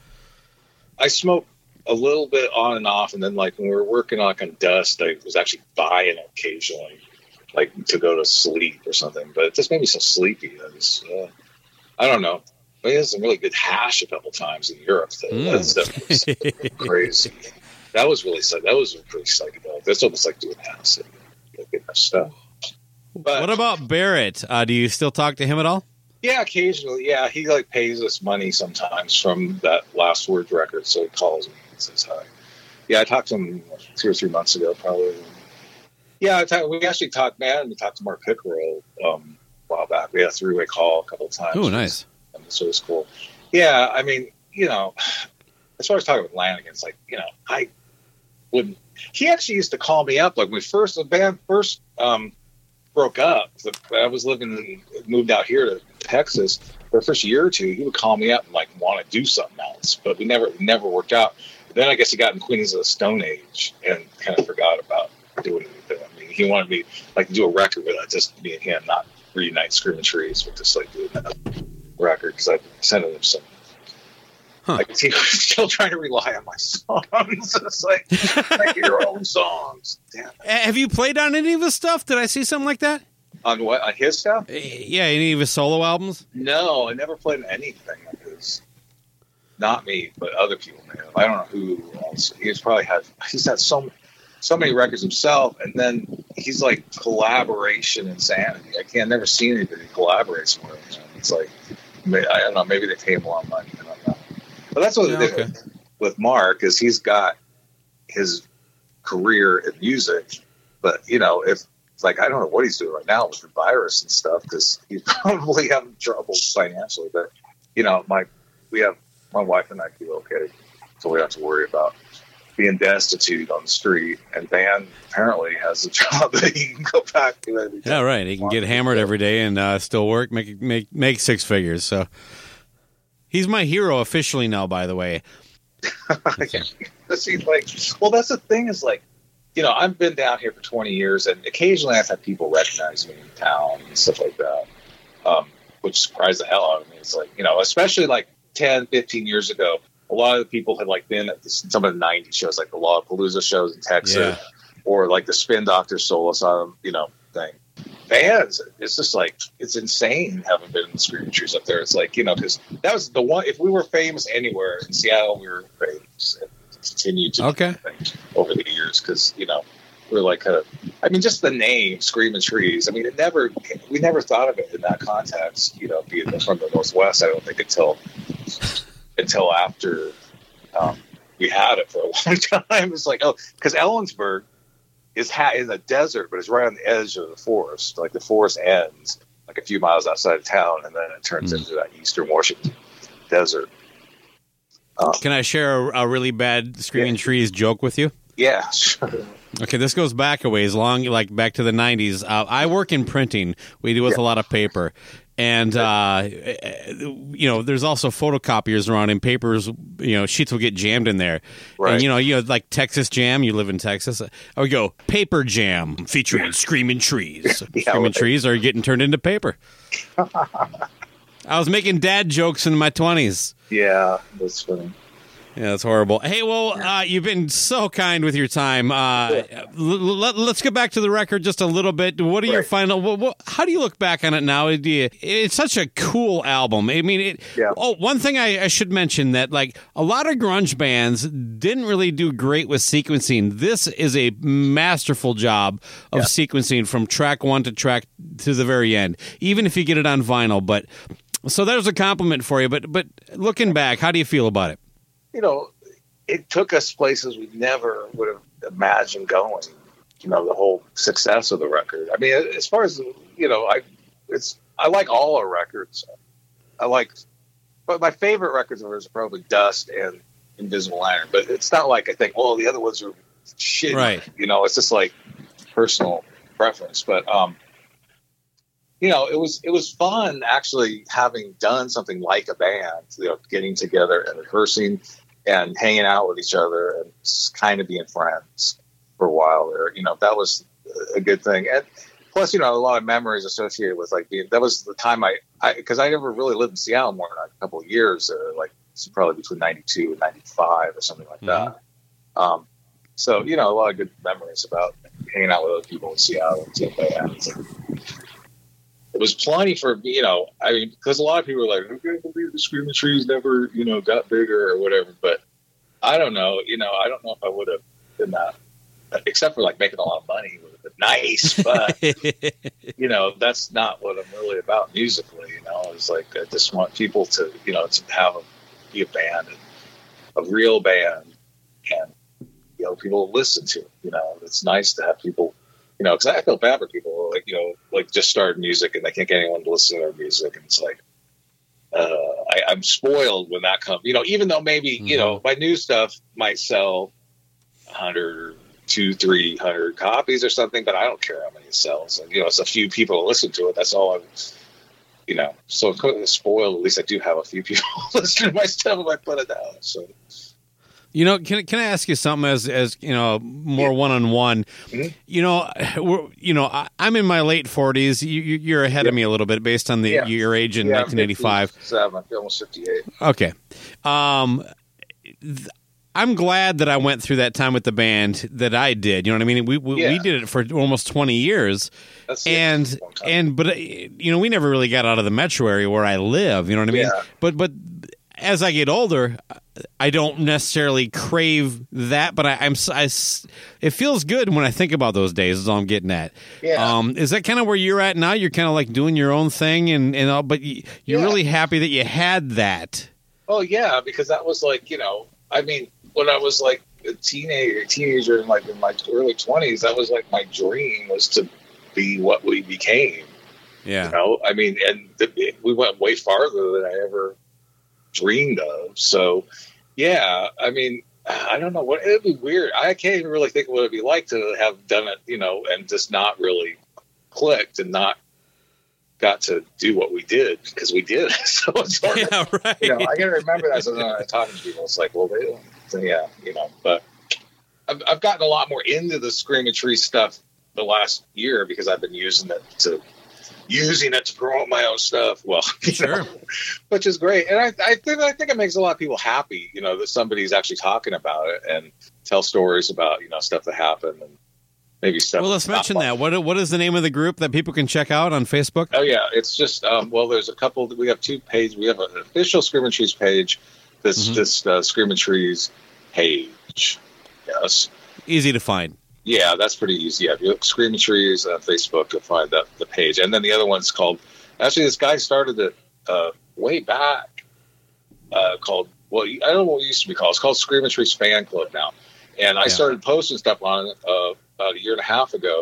Speaker 2: I smoke a little bit on and off, and then like when we were working on, on Dust, I was actually buying it occasionally, like to go to sleep or something. But it just made me so sleepy. I, just, uh, I don't know. We had some really good hash a couple times in Europe. That, mm. that stuff was crazy. That was really that was pretty psychedelic. That's almost like doing acid. Like getting that stuff. But,
Speaker 3: what about Barrett? Uh, do you still talk to him at all?
Speaker 2: Yeah, occasionally. Yeah, he like pays us money sometimes from that Last Words record, so he calls me and says hi. Yeah, I talked to him two or three months ago, probably. Yeah, I talk, we actually talked, man. We talked to Mark Pickerel um, a while back. We had a three-way call a couple of times.
Speaker 3: Oh, nice.
Speaker 2: And so it was cool. Yeah, I mean, you know, as far as talking with Lanigan, it's like, you know, I wouldn't. He actually used to call me up, like when we first, the band first um, broke up. I was living, in, moved out here to Texas for the first year or two. He would call me up and like want to do something else, but we never, never worked out. Then I guess he got in Queens of the Stone Age and kind of forgot about doing anything. I mean, he wanted me like to do a record with it, just me and him, not reunite Screaming Trees, but just like doing that record because I sent him some. Huh. Like he was still trying to rely on my songs. It's like, like your own songs. Damn it.
Speaker 3: Have you played on any of his stuff? Did I see something like that?
Speaker 2: On what? On his stuff?
Speaker 3: Yeah, any of his solo albums?
Speaker 2: No, I never played anything of his. Not me, but other people may have. I don't know who else. He's probably had. He's had so so many records himself, and then he's like collaboration insanity. I can't never see anybody collaborates with him. It's like I don't know. Maybe they pay him a lot of money. I don't know. But that's what yeah, they did okay. with Mark is he's got his career in music, but you know if. It's like, I don't know what he's doing right now with the virus and stuff because he's probably having trouble financially. But, you know, my we have my wife and I feel okay. So we don't have to worry about being destitute on the street. And Van apparently has a job that he can go back to. Every
Speaker 3: yeah, right. He can get hammered every day and uh, still work, make, make, make six figures. So he's my hero officially now, by the way.
Speaker 2: See, like, well, that's the thing is like, you know, I've been down here for twenty years, and occasionally I've had people recognize me in town and stuff like that, um, which surprised the hell out of me. It's like, you know, especially like ten, fifteen years ago, a lot of the people had like been at this, some of the nineties shows, like the Lollapalooza shows in Texas,
Speaker 3: Yeah.
Speaker 2: or like the Spin Doctor Soul Asylum, you know, thing. Bands, it's just like, it's insane having been in the Screaming Trees up there. It's like, you know, because that was the one, if we were famous anywhere in Seattle, we were famous and continued to
Speaker 3: Okay.
Speaker 2: be over the years because, you know, we we're like kind of, I mean, just the name Screaming Trees. I mean, it never, we never thought of it in that context, you know, being from the Northwest, I don't think until, until after um, we had it for a long time. It's like, oh, because Ellensburg is ha- in the desert, but it's right on the edge of the forest. Like the forest ends like a few miles outside of town, and then it turns
Speaker 3: Mm.
Speaker 2: into that Eastern Washington desert. Um,
Speaker 3: Can I share a, a really bad Screaming
Speaker 2: Yeah.
Speaker 3: Trees joke with you?
Speaker 2: yeah, sure.
Speaker 3: Okay, this goes back a ways, long, like back to the nineties. Uh, I work in printing. We deal with a lot of paper. And, uh, you know, there's also photocopiers around, and papers, you know, sheets will get jammed in there.
Speaker 2: Right.
Speaker 3: And, you know, you know, like Texas Jam, you live in Texas. I would go, Paper Jam, featuring Screaming Trees.
Speaker 2: Yeah,
Speaker 3: Screaming
Speaker 2: right.
Speaker 3: Trees are getting turned into paper. I was making dad jokes in my twenties.
Speaker 2: Yeah, that's funny.
Speaker 3: Yeah, that's horrible. Hey, well, uh, you've been so kind with your time. Uh, l- l- let's get back to the record just a little bit. What are your
Speaker 2: Right.
Speaker 3: final? What, what, how do you look back on it now? Do you, it's such a cool album. I mean, it,
Speaker 2: Yeah.
Speaker 3: oh, one thing I, I should mention that like a lot of grunge bands didn't really do great with sequencing. This is a masterful job of
Speaker 2: Yeah.
Speaker 3: sequencing from track one to track to the very end, even if you get it on vinyl. But so there's a compliment for you. But but looking back, how do you feel about it?
Speaker 2: You know, it took us places we never would have imagined going. You know, the whole success of the record. I mean, as far as, you know, I it's I like all our records. I like, but my favorite records of ours are probably Dust and Invisible Iron. But it's not like I think, oh, the other ones are shit.
Speaker 3: Right.
Speaker 2: You know, it's just like personal preference. But um, you know, it was it was fun actually having done something like a band. You know, getting together and rehearsing and hanging out with each other and kind of being friends for a while there. You know, that was a good thing. And plus, you know, a lot of memories associated with like being, that was the time I, I, cause I never really lived in Seattle more than a couple of years, uh, like it's probably between ninety-two and ninety-five or something like that. Um, so, you know, a lot of good memories about hanging out with other people in Seattle and doing bands. It was plenty for, you know, I mean, because a lot of people are like, I can't believe the Screaming Trees never, you know, got bigger or whatever. But I don't know, you know, I don't know if I would have been that, except for like making a lot of money. It would have been nice. But, you know, that's not what I'm really about musically. You know, it's like I just want people to, you know, to have a, be a band, a real band, and, you know, people listen to it. You know, it's nice to have people. You know, because I feel bad for people who, like, you know, like just start music and they can't get anyone to listen to their music. And it's like, uh, I, I'm spoiled when that comes, you know, even though maybe, mm-hmm. you know, my new stuff might sell a hundred, two, three hundred copies or something, but I don't care how many it sells. And, you know, it's a few people who listen to it. That's all I'm, you know, so spoiled. At least I do have a few people listen to my stuff if I put it out. So.
Speaker 3: You know, can can I ask you something as as you know more one on one? You know, we're, you know, I, I'm in my late forties. You, you're ahead
Speaker 2: yeah.
Speaker 3: of me a little bit based on the
Speaker 2: yeah.
Speaker 3: your age in
Speaker 2: yeah,
Speaker 3: nineteen eighty-five.
Speaker 2: Seven, almost fifty-eight.
Speaker 3: Okay, um, th- I'm glad that I went through that time with the band that I did. You know what I mean? We we,
Speaker 2: yeah.
Speaker 3: we did it for almost twenty years,
Speaker 2: That's
Speaker 3: and and but uh, you know we never really got out of the metro area where I live. You know what I mean?
Speaker 2: Yeah.
Speaker 3: But but. As I get older, I don't necessarily crave that, but I, I'm. I, it feels good when I think about those days. Is all I'm getting at.
Speaker 2: Yeah.
Speaker 3: Um, is that kind of where you're at now? You're kind of like doing your own thing, and and all, but you're
Speaker 2: yeah.
Speaker 3: really happy that you had that.
Speaker 2: Oh yeah, because that was like, you know, I mean, when I was like a teenager, teenager, in like in my early twenties, that was like my dream was to be what we became.
Speaker 3: Yeah.
Speaker 2: You know, I mean, and the, we went way farther than I ever dreamed of. So yeah, I mean, I don't know what it'd be weird. I can't even really think of what it'd be like to have done it, you know, and just not really clicked and not got to do what we did because we did. So it's hard.
Speaker 3: Yeah, right.
Speaker 2: You know, I got to remember that. So when I'm talking to people, it's like, well, they don't. So yeah, you know. But I've, I've gotten a lot more into the Screaming Trees stuff the last year because I've been using it to using it to promote my own stuff. Well, you
Speaker 3: sure,
Speaker 2: know, which is great, and I, I think I think it makes a lot of people happy. You know, that somebody's actually talking about it and tell stories about you know stuff that happened and maybe stuff.
Speaker 3: Well, let's mention that. What what is the name of the group that people can check out on Facebook?
Speaker 2: Oh yeah, it's just um, well, there's a couple. We have two pages. We have an official Screaming Trees page. This mm-hmm. this uh, Screaming Trees page. Yes,
Speaker 3: easy to find.
Speaker 2: Yeah, that's pretty easy. Yeah, if you look Screaming Trees on Facebook, you'll find that the page. And then the other one's called. Actually, this guy started it uh, way back. Uh, called well, I don't know what it used to be called. It's called Screaming Trees Fan Club now. And I yeah. started posting stuff on it uh, about a year and a half ago,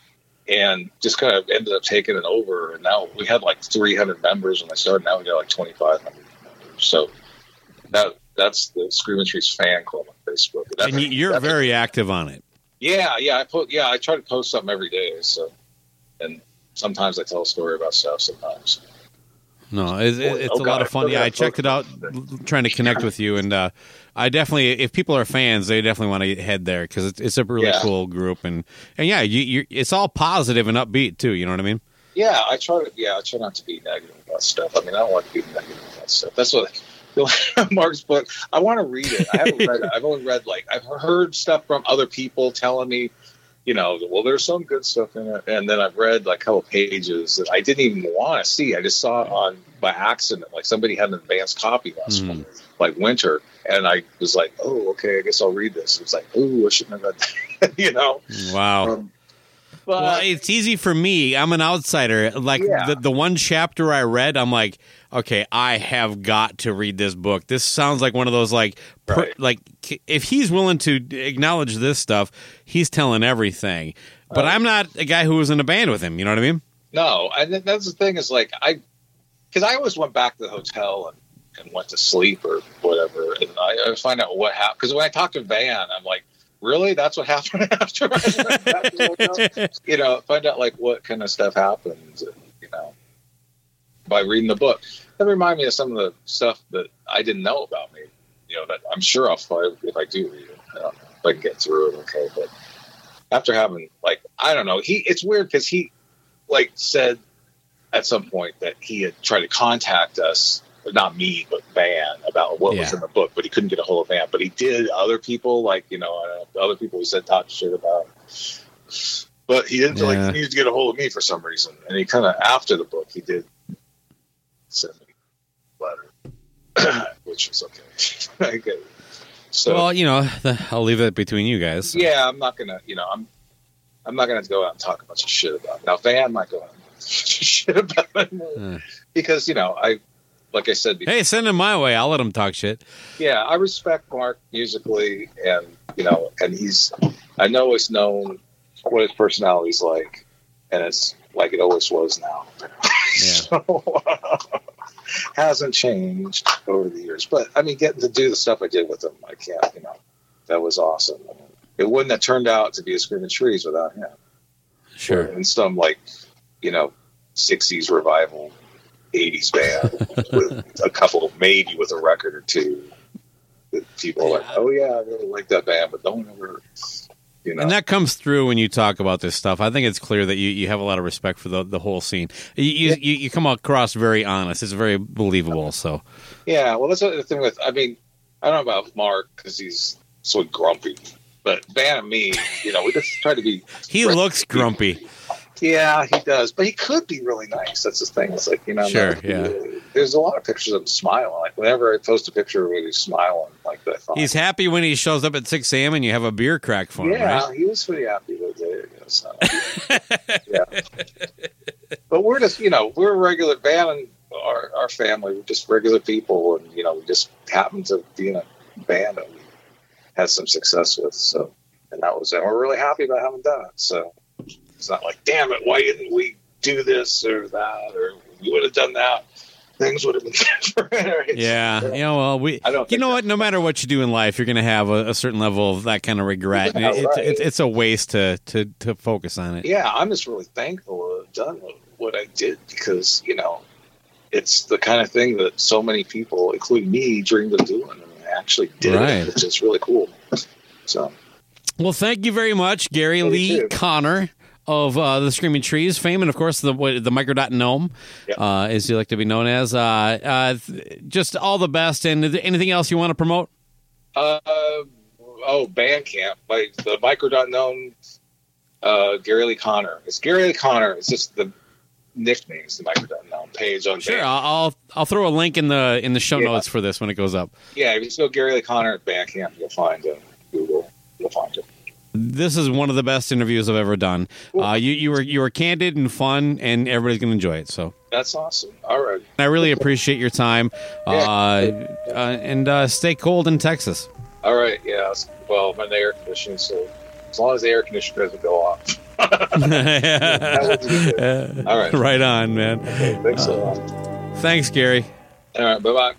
Speaker 2: and just kind of ended up taking it over. And now we had like three hundred members when I started. Now we got like twenty-five hundred members. So that that's the Screaming Trees Fan Club on Facebook.
Speaker 3: And, and you're very active on it.
Speaker 2: Yeah, yeah, I put yeah, I try to post something every day. So, and sometimes I tell a story about stuff. Sometimes.
Speaker 3: No, it's, it's oh, a God, lot of fun. Yeah, I checked it out, trying to connect with you, and uh, I definitely, if people are fans, they definitely want to head there because it's, it's a really yeah. cool group, and and yeah, you, you, it's all positive and upbeat too. You know what I mean?
Speaker 2: Yeah, I try to. Yeah, I try not to be negative about stuff. I mean, I don't want to be negative about stuff. That's what. Mark's book. I want to read it. I haven't read it. I've only read like I've heard stuff from other people telling me, you know, well, there's some good stuff in it, and then I've read like a couple pages that I didn't even want to see. I just saw it on by accident. Like somebody had an advanced copy last mm. month, like winter, and I was like, oh, okay, I guess I'll read this. It was like, oh, I shouldn't have read that. You know?
Speaker 3: Wow. Um, But, well, it's easy for me. I'm an outsider. Like yeah. the the one chapter I read, I'm like, okay, I have got to read this book. This sounds like one of those like, per, right. like if he's willing to acknowledge this stuff, he's telling everything. But uh, I'm not a guy who was in a band with him. You know what I mean?
Speaker 2: No, and that's the thing is like I, because I always went back to the hotel and, and went to sleep or whatever, and I, I find out what happened. Because when I talk to Van, I'm like, really? That's what happened after I went back to the hotel? You know, find out like what kind of stuff happens, and, you know, by reading the book. That remind me of some of the stuff that I didn't know about me. You know, that I'm sure I'll find if I do read it. I don't know if I can get through it okay. But after having like I don't know, he it's weird because he like said at some point that he had tried to contact us. Not me, but Van, about what yeah. was in the book, but he couldn't get a hold of Van. But he did other people, like, you know, uh, other people he said talk shit about. But he didn't, yeah. like, he needed to get a hold of me for some reason. And he kind of, after the book, he did send me a letter, which was okay. I get it. So,
Speaker 3: well, you know, the, I'll leave it between you guys. So.
Speaker 2: Yeah, I'm not going to, you know, I'm I'm not going to go out and talk a bunch of shit about it. Now, Van might go out and talk shit about it uh. because, you know, I, like I said before,
Speaker 3: hey, send him my way. I'll let him talk shit.
Speaker 2: Yeah, I respect Mark musically, and you know, and he's I know he's known what his personality's like, and it's like it always was now. Yeah. So, hasn't changed over the years. But I mean, getting to do the stuff I did with him, I can't. You know, that was awesome. I mean, it wouldn't have turned out to be a Screaming Trees without him.
Speaker 3: Sure.
Speaker 2: And some like, you know, sixties revival. eighties band with a couple, maybe with a record or two. People are like, oh yeah, I really like that band, but don't ever, you know.
Speaker 3: And that comes through when you talk about this stuff. I think it's clear that you, you have a lot of respect for the the whole scene. You you, yeah. you, you come across very honest. It's very believable. So
Speaker 2: yeah, well, that's the thing with. I mean, I don't know about Mark because he's so grumpy, but Van and me, you know, we just try to be.
Speaker 3: He looks grumpy.
Speaker 2: Yeah, he does, but he could be really nice. That's the thing. It's like, you know,
Speaker 3: sure,
Speaker 2: like,
Speaker 3: yeah.
Speaker 2: There's a lot of pictures of him smiling. Like whenever I post a picture where he's smiling, like that.
Speaker 3: He's happy when he shows up at six a.m. and you have a beer crack for him.
Speaker 2: Yeah,
Speaker 3: right?
Speaker 2: He was pretty happy with it. You know, so, yeah, but we're just, you know, we're a regular band, and our our family, we're just regular people, and you know, we just happen to be in a band that we had some success with. So, and that was it. We're really happy about having done it. So. It's not like, damn it, why didn't we do this or that, or we would have done that. Things would have been different.
Speaker 3: Yeah, you know, well, we,
Speaker 2: I don't
Speaker 3: you know what? No matter what you do in life, you're going to have a, a certain level of that kind of regret.
Speaker 2: Yeah,
Speaker 3: it,
Speaker 2: right.
Speaker 3: it's, it's it's a waste to, to, to focus on it.
Speaker 2: Yeah, I'm just really thankful to have done what what I did because, you know, it's the kind of thing that so many people, including me, dreamed of doing, and I actually did
Speaker 3: right.
Speaker 2: it, which is really cool. So,
Speaker 3: well, thank you very much, Gary
Speaker 2: thank
Speaker 3: Lee
Speaker 2: you.
Speaker 3: Conner of uh, the Screaming Trees fame, and of course the the Microdot Gnome, yep. uh, as you like to be known as. Uh, uh, just all the best. And anything else you want to promote?
Speaker 2: Uh, oh, Bandcamp, like the Microdot Gnome, uh, Gary Lee Conner. It's Gary Lee Conner. It's just the nickname. It's the Microdot Gnome page on.
Speaker 3: Sure,
Speaker 2: Bandcamp.
Speaker 3: I'll I'll throw a link in the in the show yeah. notes for this when it goes up.
Speaker 2: Yeah, if you just go Gary Lee Conner at Bandcamp, you'll find it. Google, you'll find it.
Speaker 3: This is one of the best interviews I've ever done. Cool. Uh, you, you were you were candid and fun, and everybody's going to enjoy it. So
Speaker 2: that's awesome. All right.
Speaker 3: I really appreciate your time,
Speaker 2: yeah.
Speaker 3: uh, uh, and uh, stay cold in Texas.
Speaker 2: All right. Yeah. Well, I'm in the air conditioning, so as long as the air conditioner doesn't go off.
Speaker 3: yeah.
Speaker 2: All right.
Speaker 3: Right on, man.
Speaker 2: Okay, thanks uh, a lot.
Speaker 3: Thanks, Gary.
Speaker 2: All right. Bye bye.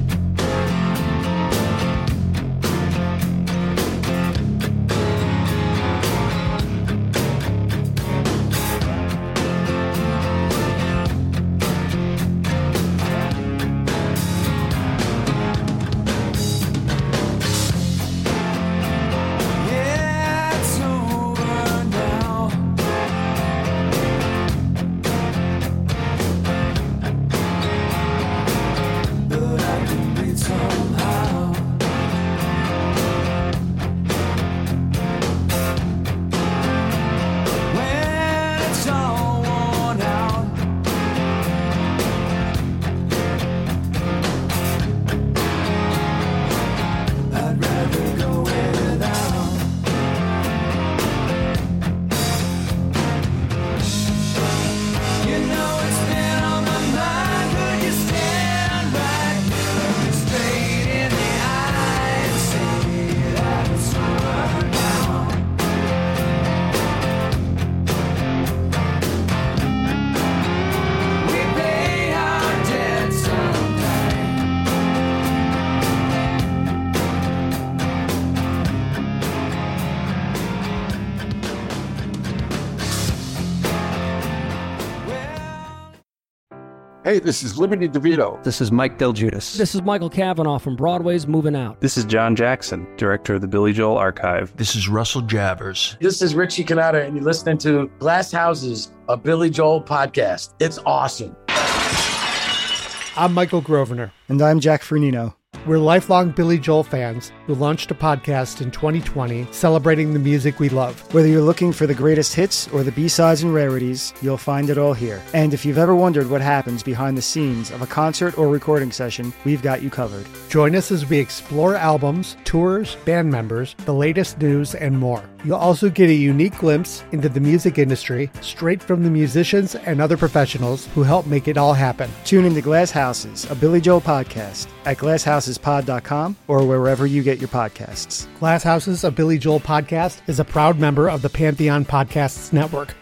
Speaker 4: Hey, this is Liberty DeVito.
Speaker 5: This is Mike Del Giudice.
Speaker 6: This is Michael Cavanaugh from Broadway's Moving Out.
Speaker 7: This is John Jackson, director of the Billy Joel Archive.
Speaker 8: This is Russell Javers.
Speaker 9: This is Richie Cannata, and you're listening to Glass Houses, a Billy Joel podcast. It's awesome.
Speaker 10: I'm Michael Grosvenor.
Speaker 11: And I'm Jack Fernino.
Speaker 10: We're lifelong Billy Joel fans who launched a podcast in twenty twenty celebrating the music we love.
Speaker 11: Whether you're looking for the greatest hits or the B-sides and rarities, you'll find it all here. And if you've ever wondered what happens behind the scenes of a concert or recording session, we've got you covered.
Speaker 10: Join us as we explore albums, tours, band members, the latest news, and more. You'll also get a unique glimpse into the music industry straight from the musicians and other professionals who help make it all happen.
Speaker 11: Tune into Glass Houses, a Billy Joel podcast at glass houses pod dot com or wherever you get your podcasts.
Speaker 10: Glass Houses, a Billy Joel podcast is a proud member of the Pantheon Podcasts Network.